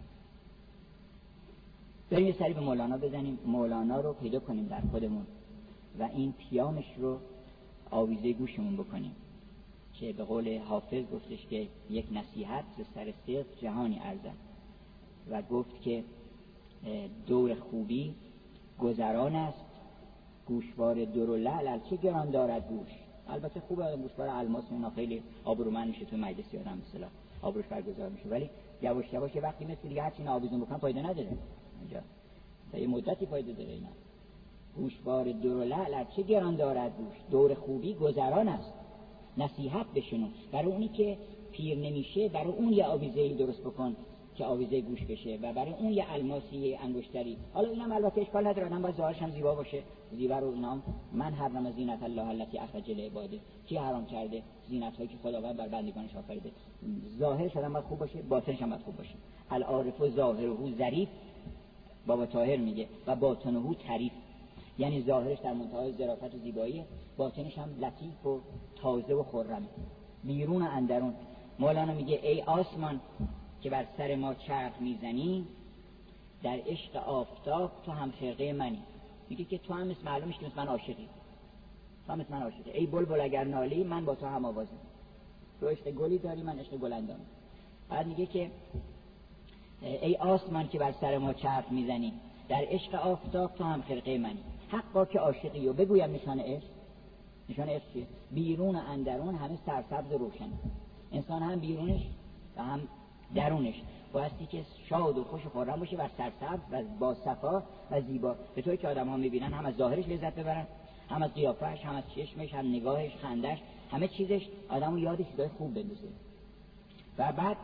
بریم یه سری به مولانا بزنیم، مولانا رو پیدا کنیم در خودمون و این پیامش رو آویزه گوشمون بکنیم که به قول حافظ گفتش که یک نصیحت ز سر صدق جهانی ارزد، و گفت که دور خوبی گذران است، گوشوار در و لعل چه گران دارد گوش. البته خوبه گوشوار الماس اینا خیلی آبرومند میشه تو مجلس آدم، مثلا آبروش برگزار میشه، ولی یواش یواش وقتی مثل دیگه هر چی آویزون بکنن فایده نداره. اینجا تا یه مدتی فایده داره اینا. گوشوار دور و لعل چه گران دارد گوش، دور خوبی گذران است، نصیحت بشنو. برای اونی که پیر نمیشه، برای اون یه آویزه‌ای درست بکن که آویزه گوش بشه، و برای اون یه الماسی انگشتری. حالا اینم البته اشکال نداره، آدم باید ظاهرش هم زیبا باشه. زیبا رو اینام من حرم زینت الله التي اخرج لعباده، کی حرام کرده؟ زینت هایی که خداوند بر بندگانش آفریده. ظاهرش آدم باید خوب باشه، باطنش هم باید خوب باشه. العارف ظاهره ظریف، بابا طاهر میگه، و باطنه طریف. یعنی ظاهرش در منتهای ظرافت و زیبایی، باطنش هم لطیف و تازه و خرم، بیرون و اندرون. مولانا میگه ای آسمان که بر سر ما چرخ میزنی، در عشق آفتاب تو هم خرقه منی. میگه که تو هم مثل معلومش که مثل من عاشقی، تو هم مثل من عاشقی. ای بلبل اگر نالی، من با تو هم آوازم. تو عشق گلی داری، من عشق گلندام. بعد میگه که ای آسمان که بر سر ما چرخ میزنی، در عشق آفتاب تو هم خرقه منی. حق با که عاشقی. و بگویم نشان عشق، نشان عشق چیه؟ بیرون و اندرون همه سرسبز و روشن. انسان هم بیرونش و هم درونش بایستی که شاد و خوش و خرم باشه و سرسبز و با صفا و زیبا، به طوری که آدم ها میبینن هم از ظاهرش لذت ببرن، هم از قیافهش، هم از چشمش، هم نگاهش، خندش، همه چیزش آدمو یادش چیزای خوب بندازه. و بعد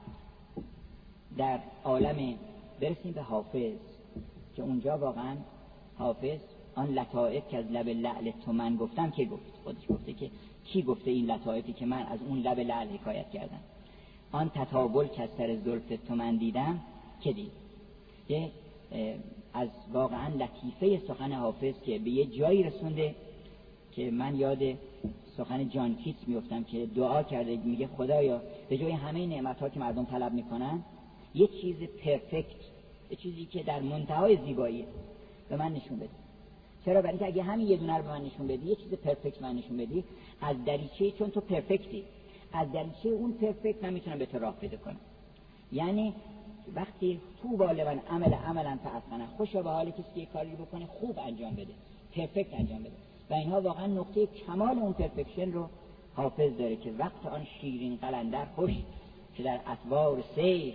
در عالم برسیم به حافظ که اونجا واقعا حافظ آن لطائف که از لب لعل تو من گفتم که گفت، خودش گفته که کی گفته این لطائفی که من از اون لب لعل حکایت کردم. آن تطاول که از سر زلف تو من دیدم که دید. یه از واقعا لطیفه سخن حافظ که به یه جایی رسونده که من یاد سخن جان کیتس میفتم که دعا کرده، میگه خدایا به جای همه نعمت‌ها که مردم طلب میکنن یه چیز پرفکت، یه چیزی که در منتهای زیبایی به من نشون بده. چرا؟ برای اینکه اگه همین یه دونه رو به من نشون بدی، یه چیز پرفکت من نشون بدی، از دریچه، چون تو پرفکتی، از دریچه اون پرفکت من میتونم به تو راه پیدا کنم. یعنی وقتی تو بالغن عمل عملا فاحسنه، خوشا به حال کسی که یک کاری بکنه خوب انجام بده، پرفکت انجام بده. و اینها واقعا نقطه کمال اون پرفکشن رو حافظ داره که وقت آن شیرین قلندر خوش که در اطوار سیر،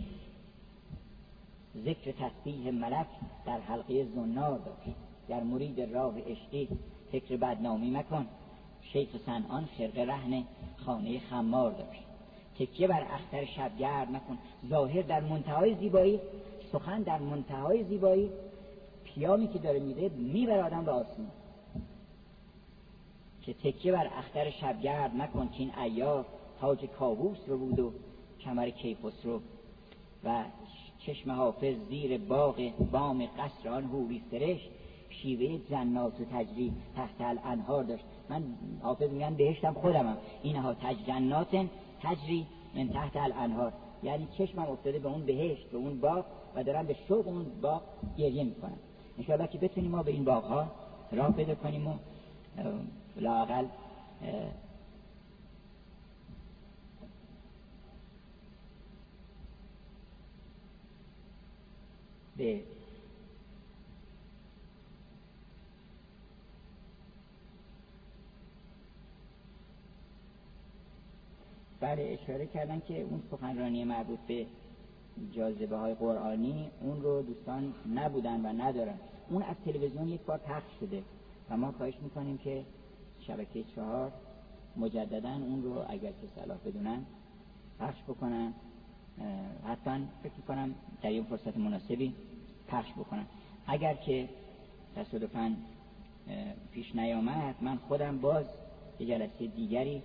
ذکر تسبیح ملک در حلقه زنار داشت. در مرید راه عشقی فکر بدنامی مکن، شیخ صنعان خرقه رهن خانه خمار داشت. تکیه بر اختر شبگرد مکن. ظاهر در منتهای زیبایی، سخن در منتهای زیبایی، پیامی که داره میده میبره آدم به آسمان. که تکیه بر اختر شبگرد مکن که این عیار تاج کاووس رو بود و کمر کیخسرو. و چشم حافظ زیر باغ بام قصر آن حوری سرشت، شیوه جنات و تجری تحت الانهار داشت. من حافظ میگن بهشتم خودمم، اینها تج جنات تجری من تحت الانهار، یعنی چشمم افتاده به اون بهشت، به اون باغ و دارم به شوق اون باغ گریه میکنم. انشاءالله که بتونیم ما به این باغها راه پیدا کنیم و لااقل به بله اشاره کردن که اون سخنرانی مربوط به جاذبه های قرآنی اون رو دوستان نبودن و ندارن. اون از تلویزیون یک بار پخش شده و ما خواهش میکنیم که شبکه چهار مجددا اون رو اگر که صلاح بدونن پخش بکنن. حتما فکر میکنم در این فرصت مناسبی پخش بکنن. اگر که تصادفاً پیش نیامد، من خودم باز یه جلسه دیگری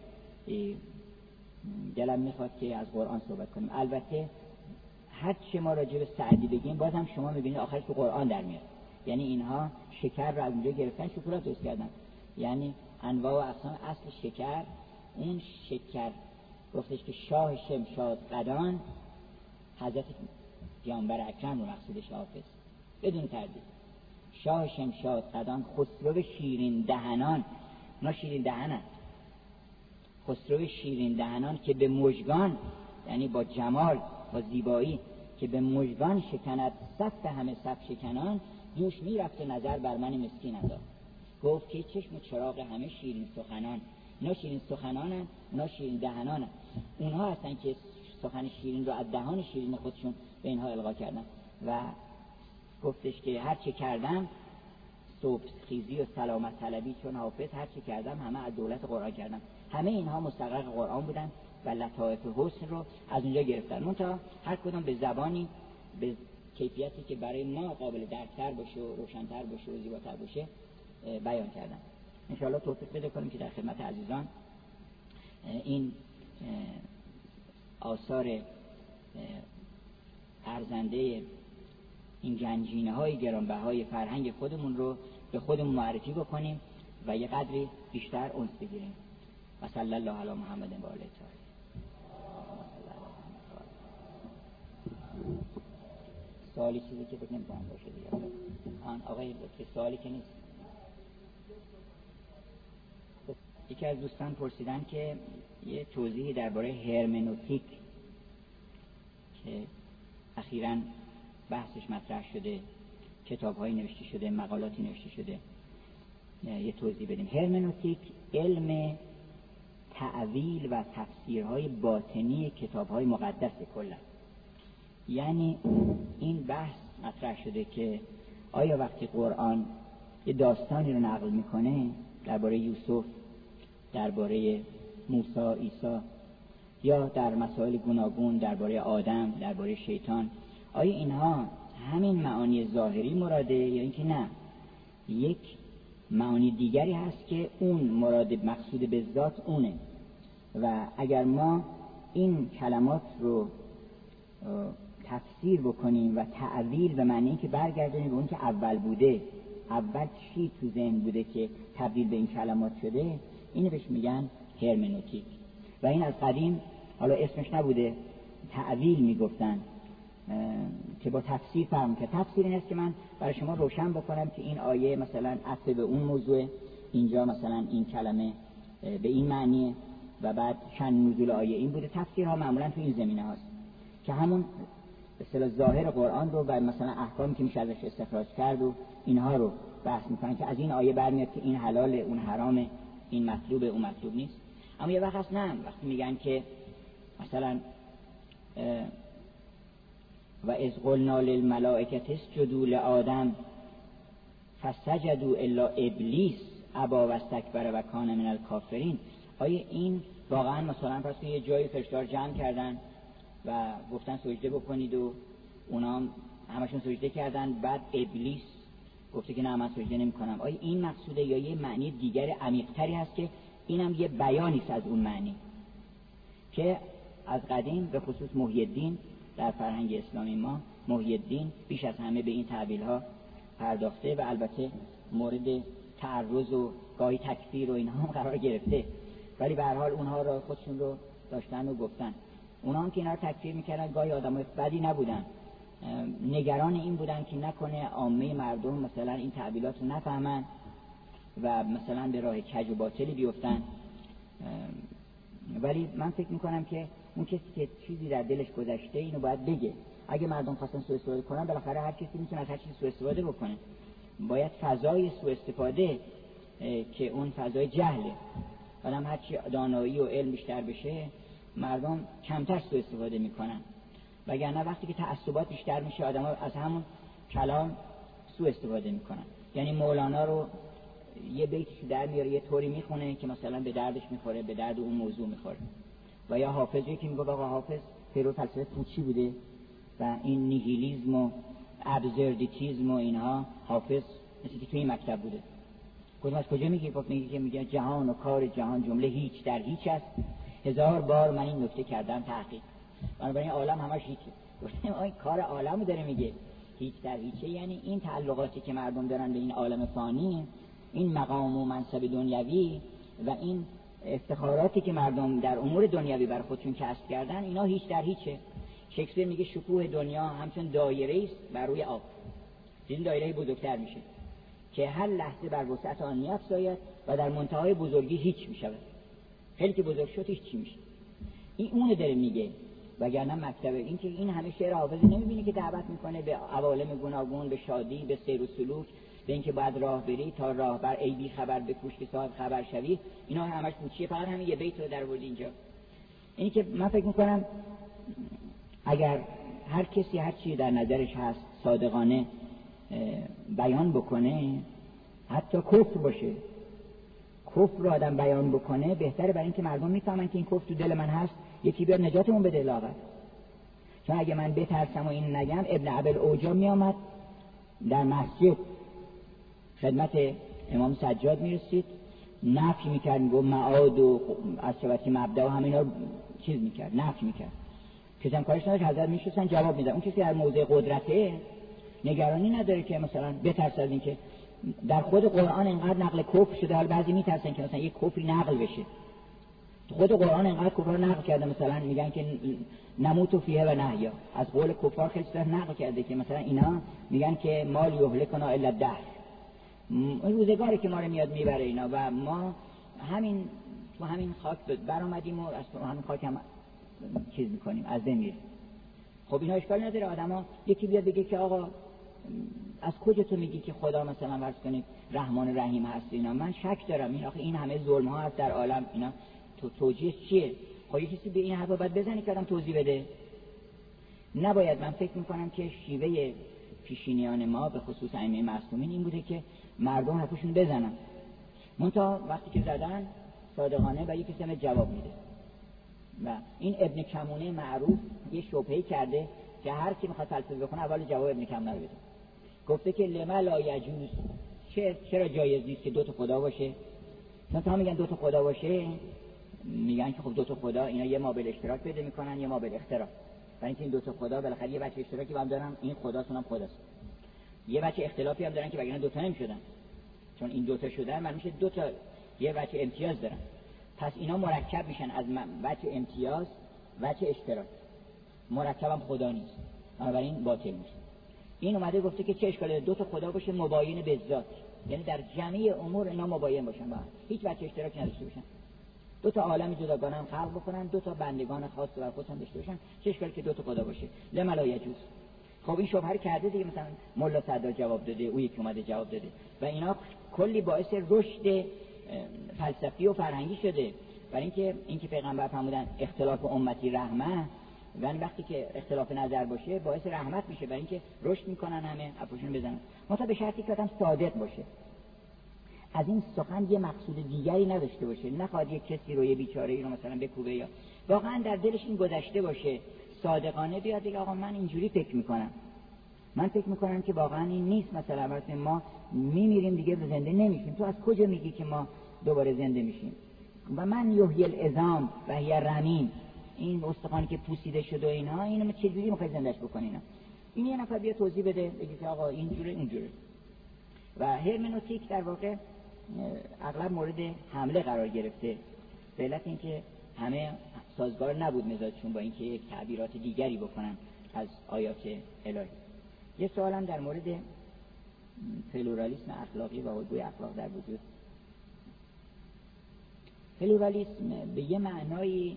دلم میخواد که از قرآن صحبت کنیم. البته هر چه ما راجع به سعدی بگیم باز هم شما میبینید آخرش تو قرآن در میاد. یعنی اینها شکر رو از اونجا گرفتن، شکلات درست کردن. یعنی انواع و اقسام اصل شکر، اون شکر گفتش که شاه شمشاد قدان حضرت پیامبر اکرم رو مقصودش حافظ بدون تردید. شاه شمشاد قدان خسرو شیرین دهنان، اونا شیرین دهنن، خسرو شیرین دهنان که به مژگان، یعنی با جمال با زیبایی، که به مژگان شکند صف همه صف شکنان، دوش میرفت نظر بر من مسکین انداخت. گفت که چشم و چراغ همه شیرین سخنان، اونا شیرین سخنانن، اونا شیرین دهنانن. اونها هستن که سخن شیرین رو از دهان شیرین خودشون به اینها القا کردن. و گفتش که هر چه کردم صبح خیزی و سلامت طلبی چون حافظ هر چه کردم همه از دولت قرآن کردم. همه اینها مستغرق قرآن بودن و لطائف حسن رو از اونجا گرفتن. منتها هر کدوم به زبانی به کیفیتی که برای ما قابل درک‌تر باشه و روشن‌تر باشه و زیباتر باشه بیان کردن. ان شاء الله توفیق بده کنیم که در خدمت عزیزان این آثار ارزنده این گنجینه‌های گرانبهای فرهنگ خودمون رو به خودمون معرفی بکنیم و یه قدری بیشتر انس بگیریم. و صلی الله علی محمد و آله الطاهرین. سوالی چیزی که فکر نمی‌کنم باشه دیگه. آن آقای لطفی سوالی که نیست. یکی از دوستان پرسیدن که یه توضیحی درباره هرمنوتیک که اخیراً بحثش مطرح شده، کتاب‌هایی نوشته شده، مقالاتی نوشته شده، یه توضیح بدیم. هرمنوتیک علم تعویل و تفسیرهای باطنی کتاب‌های مقدس کلا. یعنی این بحث مطرح شده که آیا وقتی قرآن یه داستانی رو نقل میکنه درباره یوسف، درباره موسی، عیسی، یا در مسائل گوناگون درباره آدم، درباره شیطان، آیا اینها همین معانی ظاهری مراده یا اینکه نه یک معانی دیگری هست که اون مراد مقصود به ذات اونه؟ و اگر ما این کلمات رو تفسیر بکنیم و تعویل به معنی که برگردونیم به اون که اول بوده، اول چی تو ذهن بوده که تبدیل به این کلمات شده، اینو بهش میگن هرمنوتیک. و این از قدیم، حالا اسمش نبوده، تعویل میگفتن که با تفسیر فهم که تفسیر این است که من برای شما روشن بکنم که این آیه مثلا عطف به اون موضوع، اینجا مثلا این کلمه به این معنیه و بعد شأن نزول آیه این بوده. تفسیرها معمولا تو این زمینه هاست که همون به اصطلاح ظاهر قرآن رو و مثلا احکامی که میشه ازش استخراج کرد و اینها رو بحث میکنن که از این آیه برمیاد که این حلاله، اون حرامه، این مطلوبه، اون مطلوب نیست. اما یه وقت هست نه، وقتی میگن که مثلا و اذ قلنا للملائکه اسجدوا لآدم فسجدوا الا ابلیس ابی و استکبر و کان من الکافرین، آیا این واقعا مثلا پس یه جایی فرشته‌ها جمع کردن و گفتن سجده بکنید و اونا همشون سجده کردن، بعد ابلیس گفته که نه من سجده نمی‌کنم؟ آیا این مقصوده یا یه معنی دیگر عمیق‌تری هست که اینم یه بیانی است از اون معنی که از قدیم به خصوص محی الدین در فرهنگ اسلامی ما، محی الدین بیش از همه به این تعبیرها پرداخته و البته مورد تعرض و گاهی تکفیر و اینها هم قرار گرفته، ولی به هر حال اونها رو خودشون رو داشتن و گفتن. اونها هم که اینا رو تکفیر میکردن گاهی آدمای بدی نبودن، نگران این بودن که نکنه عامه مردم مثلا این تعبیرات رو نفهمن و مثلا به راه کج و باطلی بیفتن. ولی من فکر میکنم که اون کسی که چیزی در دلش گذشته اینو باید بگه. اگه مردم خواستن سوء استفاده کنن، بالاخره هر کسی میتونه از هر چیزی سوء استفاده بکنه. باید فضای سوء استفاده که اون فضای جهله، آدم هر چی دانایی و علم بیشتر بشه مردم کمتر سوء استفاده میکنن، وگرنه وقتی که تعصبات بیشتر میشه آدم‌ها از همون کلام سوء استفاده میکنن. یعنی مولانا رو یه بیتش در میاره یه طوری میخونه که مثلا به دردش میخوره، به درد اون موضوع میخوره. و یا حافظی که میگه آقا حافظ پیرو فلسفه پوچی بوده و این نیهیلیسم و ابزردیتیسم و اینها حافظ مثل که توی این مکتب بوده. گفتم از کجا میگی؟ گفت میگه که میگه جهان و کار جهان جمله هیچ در هیچ است، هزار بار من این نکته کردم تحقیق. بنابراین عالم همش هیچه. گفتم آی کار عالمو داره میگه هیچ در هیچه، یعنی این تعلقاتی که مردم دارن به این عالم فانی، این مقام و منصب دنیوی و این افتخاراتی که مردم در امور دنیوی بر خودشون کسب کردن، اینا هیچ در هیچه. شکسپیر میگه شکوه دنیا همچون دایره است بر روی آب، این دایره بزرگتر میشه که هر لحظه بر وسعت آن میافزاید و در منتهای بزرگی هیچ میشود. خیلی که بزرگ شد هیچ چی میشه. این اونه داره میگه، وگرنه مکتب این که این همه شعر حافظ نمیبینی که دعوت میکنه به عوالم گوناگون، به شادی، به سیر و سلوک، به اینکه بعد راه بری تا راه بر ای بی خبر به کوش که صاحب خبر شوی. اینا همش پوچیه، فقط همین یه بیت رو در آورد اینجا. اینی که من فکر میکنم اگر هر کسی هر چی در نظرش هست صادقانه بیان بکنه، حتی کفر باشه، کفر رو آدم بیان بکنه بهتره، برای اینکه مردم میفهمن که این کفر تو دل من هست، یکی بیاد نجاتمون بده لاغر. چون اگه من بترسم و این نگم، ابن ابل اوجا میامد در مسجد خدمت امام سجاد میرسید، نفی میکرد، میگو معاد و از شبتی مبدأ و همینا چیز میکرد، نفی میکرد. کسی هم کارش نداشت، حضرت میشستن جواب میدن. اون کسی در موضع قدرته نگرانی نداره که مثلا بترسه از این که در خود قرآن اینقدر نقل کفر شده، حالا بعضی میترسن که مثلا یک کفری نقل بشه. خود قرآن اینقدر کفر نقل کرده، مثلا میگن که نموت فیه و نحیا، از قول کفار خیلی چیزا نقل کرده که مثلا اینا میگن که مال یهلکنا الا الدهر، روزگاری که ما رو میاد میبره اینا، و ما همین تو همین خاک برآمدیم و از همین خاک هم چیز میکنیم، از بین میریم. خب اینا اشکال نداره. آدما یکی بیاد بگه که آقا از کجا تو میگی که خدا مثلا فرض کنید رحمان رحیم هست اینا؟ من شک دارم این آخه این همه ظلم ها هست در عالم، اینا تو توجیه چیه؟ خب یه کسی به این حرفا باید بزنی که آدم توضیح بده. نباید. من فکر میکنم که شیوه پیشینیان ما به خصوص ائمه معصومین این بوده که مردم حرفشون بزنن، منتها وقتی که زدن صادقانه و یکی سم جواب میده. و این ابن کمونه معروف یه شبهه‌ای کرده که هر کی میخواد فلسفه بخونه اول جواب ابن کمونه رو بده. گفته که لما لا یجوز، چرا جایز نیست که دو تا خدا باشه؟ چون تا میگن دو تا خدا باشه، میگن که خب دو تا خدا اینا یه ما به اشتراک پیدا میکنن، یه ما به اختلاف. برای اینکه این دو تا خدا بالاخره یه بچه اشتراکی با هم دارن، این خداشون هم خداست. یه بچه اختلافی هم دارن که وگرنه دو تا نمیشدن. چون این دو تا شدن من میشه دو تا یه بچه امتیاز دارن. پس اینا مرکب میشن از بچه امتیاز، بچه اشتراک. مرکبم خدا نیست. بنابراین باطل میشه. این اومده گفته که چه اشکالی دو تا خدا باشه مباین به ذات، یعنی در جمعی امور اینا مباین باشن با هم، هیچ بچه اشتراکی نداشته باشن. دو تا عالم جداگانه هم خلق بکنن، دو تا بندگان خاص بر خودشون داشته باشن، چه اشکالی که دو تا خدا باشه؟ لما لا یجوز. خب این شبهه کرده دیگه، مثلا ملا صدر جواب داده، او یکی اومده جواب داده و اینا کلی باعث رشد فلسفی و فرهنگی شده. برای اینکه اینکه پیغمبر فرمودن اختلاف امتی رحمه، یعنی وقتی که اختلاف نظر باشه باعث رحمت میشه، برای اینکه رشد میکنن، همه حرفشون بزنن، مثلا به شرطی که آدم صادق باشه، از این سخن یه مقصود دیگری نداشته باشه، نخواد یک کسی رو، یه بیچاره رو مثلا بکوبه، یا واقعا در دلش این گذشته باشه، صادقانه بیاد بگه آقا من اینجوری فکر میکنم، من فکر میکنم که واقعا این نیست، مثلا مثلا ما میمیریم دیگه زنده نمیشیم، تو از کجا میگی که ما دوباره زنده میشیم؟ و من یحیی العظام و هی رمیم، این استخوانی که پوسیده شده و اینا، اینو چجوری میخوای زندهش بکنی اینا؟ این یه نفر بیا توضیح بده، بگه که آقا اینجوره اینجوره. و هرمنوتیک در واقع اغلب مورد حمله قرار گرفته، به علت اینکه همه سازگار نبود مزاجشون با اینکه یک تعبیرات دیگری بکنن از آیات الهی. یه سوالم در مورد پلورالیسم اخلاقی و الگوی اخلاق در وجود. پلورالیسم به یه معنای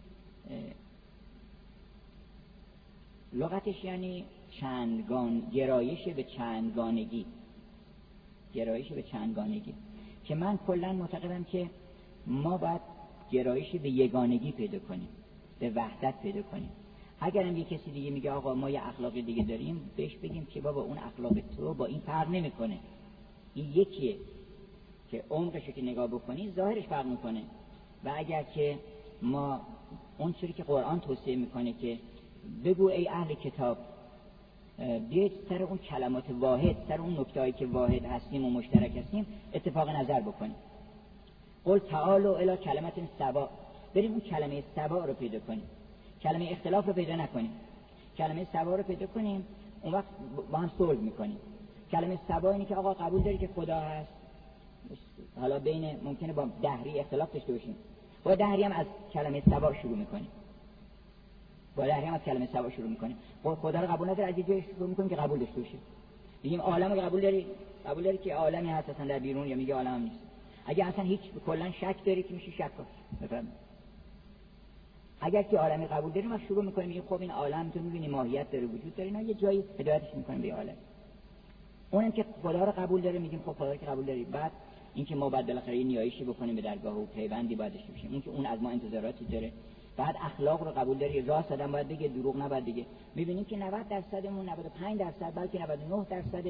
لغتش یعنی چندگان، گرایش به چندگانگی، گرایش به چندگانگی، که من کلا معتقدم که ما باید گرایش به یگانگی پیدا کنیم، به وحدت پیدا کنیم. اگرم یه کسی دیگه میگه آقا ما یه اخلاق دیگه داریم، بهش بگیم که بابا اون اخلاق تو با این فرق نمیکنه، این یکیه، که عمقش که نگاه بکنی ظاهرش فرق میکنه. و اگر که ما اون چیزی که قرآن توصیه میکنه که بگو ای اهل کتاب، بیاید سر اون کلمات واحد، سر اون نکتهایی که واحد هستیم و مشترک هستیم اتفاق نظر بکنیم. قل تعالوا الی کلمت سوا، بریم اون کلمه سوا رو پیدا کنیم، کلمه اختلاف رو پیدا نکنیم، کلمه سوا رو پیدا کنیم، اون وقت با هم صلح میکنیم. کلمه سوا اینه که آقا قبول داری که خدا هست، حالا بین ممکنه با دهری اختلاف داشته باشیم، با دهری هم از کلمه سوا شروع میکنیم، با دهری هم از کلمه سوا شروع میکنیم. خدا رو قبول نداره، از یه جایی شروع میکنیم که قبول داشته باشه. میگیم عالم رو قبول داری، قبول داری که عالمی هست اصلا در بیرون، یا میگه عالم نیست. اگه اصلا هیچ کلا شک داری که میشه شک کن، بفهم. اگر که عالمی قبول داریم ما شروع میکنیم میگیم خب این عالم تو میبینی ماهیت داره، وجود داره، اینا یه جایی هدایتش میکنیم به عالم. اونم که خدا رو قبول داره میگیم خب خدا رو که قبول داری، بعد اینکه ما بعد بالاخره یه نیایشی بکنیم به درگاه و پیوندی باید داشته باشیم، اون که اون از ما انتظاراتی داره. بعد اخلاق رو قبول داری، راست آدم باید بگه، دروغ نباید بگه. میبینیم که نود درصدمون، نود و پنج درصد، بلکه نود و نه درصد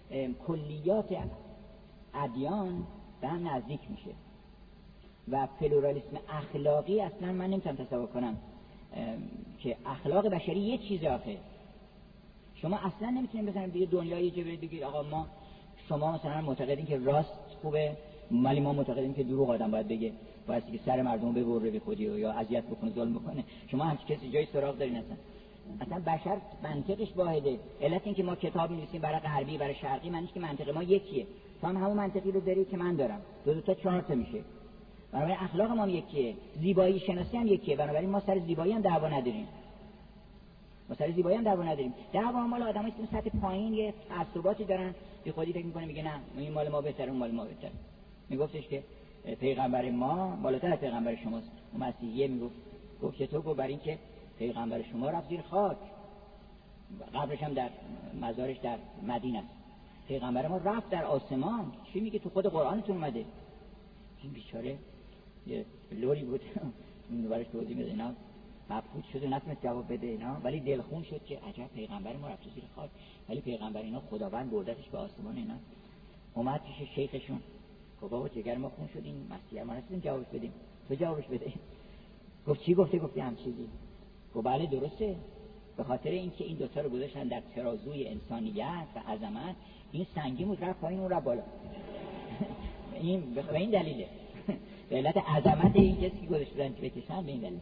کلیات ادیان به هم نزدیک میشه و پلورالیسم اخلاقی اصلا من نمیتونم تصور کنم که اخلاق بشری یه چیزه. آخه شما اصلا نمیتونید بزنید به دنیای جبری بگید آقا ما شما مثلا معتقدین که راست خوبه، ولی ما معتقدیم که دروغ آدم باید بگه، باید که سر مردم ببره به خودی یا اذیت بکنه، ظلم بکنه. شما همچین کسی جای سراغ دارین؟ اصلا اصلا بشر منطقش واحده. علت این که ما کتاب می‌نویسیم برای غربی برای شرقی معنیش که منطق ما یکیه. تو هم همون منطقی رو داری که من دارم، دو دو تا چهار تا میشه. بنابراین اخلاق ما هم یکیه، زیبایی شناسی هم یکیه. بنابراین ما سر زیبایی هم دعوا نداریم. ما سر زیبایی هم دعوا نداریم. دعوا مال آدمایی که سطح پایین یه تعصباتی دارن، بی خودی فکر می‌کنه میگه نه این مال ما بهتره اون مال ما بهتره. میگفتش که پیغمبر ما بالاتر از پیغمبر شماست. اون مسیحیه میگفت گفت که تو گفت برای اینکه پیغمبر شما رفت زیر خاک، قبرش هم در مزارش در مدینه است، پیغمبر ما رفت در آسمان. چی میگه؟ تو خود قرآنتون اومده. این بیچاره یه لوری بود این برایش توضیح میده، اینا مبهوت شد و نتونست جواب بده اینا، ولی دلخون شد که عجب پیغمبر ما رفت زیر خاک، ولی پیغمبر اینا خداوند بردتش به آسمان. اینا اومد پیش شیخشون گفت بابا جگر ما خون شدیم، مسیح ما نتونیم جوابش بدیم، تو جوابش بده. گفت چی گفته؟ گفتی هم چیزی. گفت بله درسته، به خاطر اینکه این دوتا رو گذاشتن در ترازوی انسانیت و عظمت، این سنگی بود رفت پایین اون رفت بالا. این به این دلیله، به علت عظمت این کسی که گذاشتن که بکشن، به این دلیل.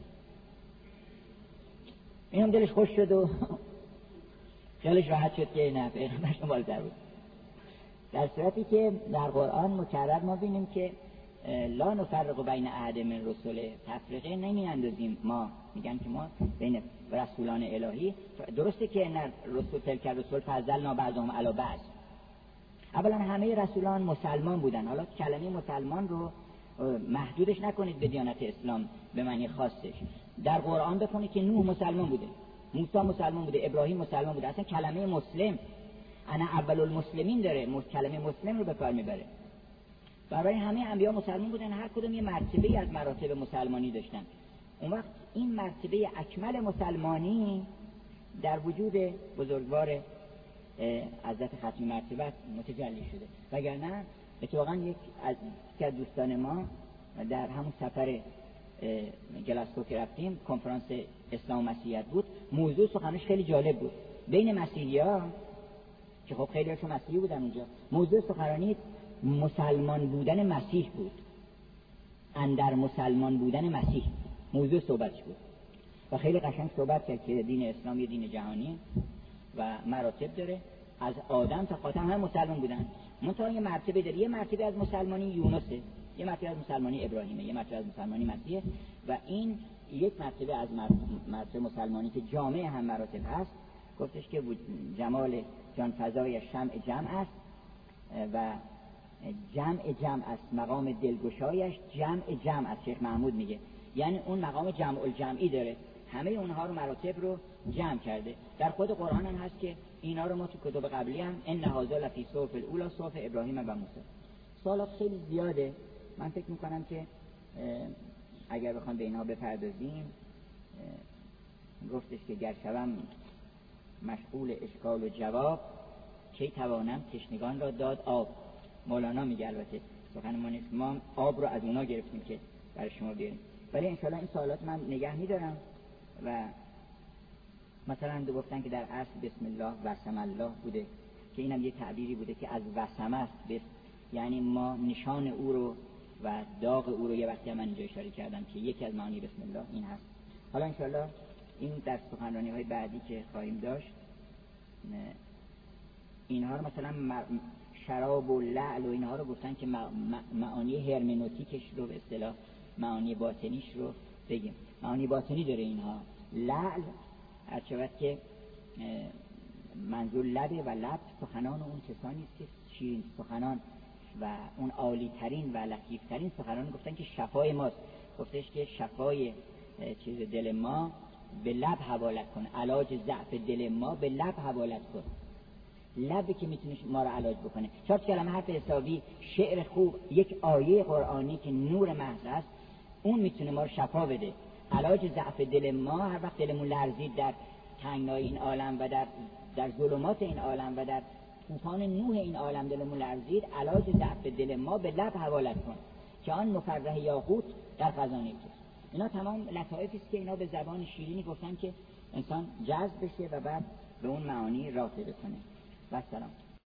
این هم دلش خوش شد و خیالش راحت شد که نه پیغمبرش بالاتر بود. در صورتی که در قرآن مکرر ما بینیم که لا نفرق بین احد من رسله، تفریقه نمی اندازیم. ما میگن که ما بین رسولان الهی، درسته که نه رسول تلک رسول فضلنا بعضهم علی بعض، اولا همه رسولان مسلمان بودن. حالا کلمه مسلمان رو محدودش نکنید به دیانت اسلام به معنی خاصش. در قرآن بخونید که نوح مسلمان بوده، موسی مسلمان بوده، ابراهیم مسلمان بوده. اصلا کلمه مسلم انا اول المسلمین داره، کلمه مسلم رو به کار میبره. برای همه انبیا مسلمان بودن، هر کدوم یه مرتبه از مراتب مسلمانی داشتن. اون وقت این مرتبه اکمل مسلمانی در وجود بزرگوار حضرت ختمی مرتبه متجلی شده. وگرنه اتفاقا یک از دوستان ما در همون سفر گلاسکو که رفتیم، کنفرانس اسلام و مسیحیت بود، موضوع سخنش خیلی جالب بود. بین مسیحی‌ها که خب خیلی هاشون مسیحی بودن اونجا، موضوع سخنرانی مسلمان بودن مسیح بود، اندر مسلمان بودن مسیح موضوع صحبتش بود و خیلی قشنگ صحبت کرد که دین اسلام یه دین جهانی و مراتب داره، از آدم تا خاتم هم مسلمان بودن. منتها یه مرتبه داره، یه مرتبه از مسلمانی یونسه، یه مرتبه از مسلمانی ابراهیمه، یه مرتبه از مسلمانی مسیحه و این یک مرتبه از مرتبه مسلمانی که جامع هم مراتب هست. گفتش که جمال جان فضای شمع جمع است و جمع جمع است، مقام دلگشایش جمع جمع است. شیخ محمود میگه یعنی اون مقام جمع الجمعی داره، همه اونها رو مراتب رو جمع کرده. در خود قرآن هم هست که اینا رو ما تو کتب قبلی هم ان هذا لفی صحف الاولی صحف ابراهیم و موسی. سوالات خیلی زیاده، من فکر میکنم که اگر بخوام به اینها بپردازیم، گفتش که گر شوم مشغول اشکال و جواب، کی توانم تشنگان را داد آب. مولانا میگه، البته سخن ما نیست، ما آب رو از اونا گرفتیم که برای شما بیاریم، ولی انشاءالله این سوالات من نگه میدارم. و مثلا دو گفتن که در اصل بسم الله وسم الله بوده، که اینم یه تعبیری بوده که از وسم است، یعنی ما نشان او رو و داغ او رو یه وقتی من اینجا اشاره کردم که یکی از معانی بسم الله این هست. حالا انشاءالله این در سخنرانی های بعدی که خواهیم داشت اینها رو مثلا شراب و لعل و اینها رو گفتن که معانی هرمنوتیکش رو به اصطلاح معانی باطنیش رو بگیم. معانی باطنی داره اینها. لعل هرچند که منظور لبه و لب سخنان اون کسانی است که شیرین سخنان و اون عالی ترین و لطیف ترین سخنان گفتن که شفای ماست. گفتش که شفای چیز دل ما به لب حوالت کن، علاج ضعف دل ما به لب حوالت کن. لبی که میتونه ما رو علاج بکنه. چهار کلمه حرف حسابی، شعر خوب، یک آیه قرآنی که نور محض است، اون میتونه ما رو شفا بده. علاج ضعف دل ما هر وقت دلمون لرزید در تنگنای این عالم و در در ظلمات این عالم و در طوفان نوح این عالم دلمون لرزید، علاج ضعف دل ما به لب حوالت کن که آن مفرح یاقوت در خزانه توست. اینا تمام لطایفی است که اینا به زبان شیرینی گفتن که انسان جذب بشه و بعد به اون معانی راغب کنه. و سلام.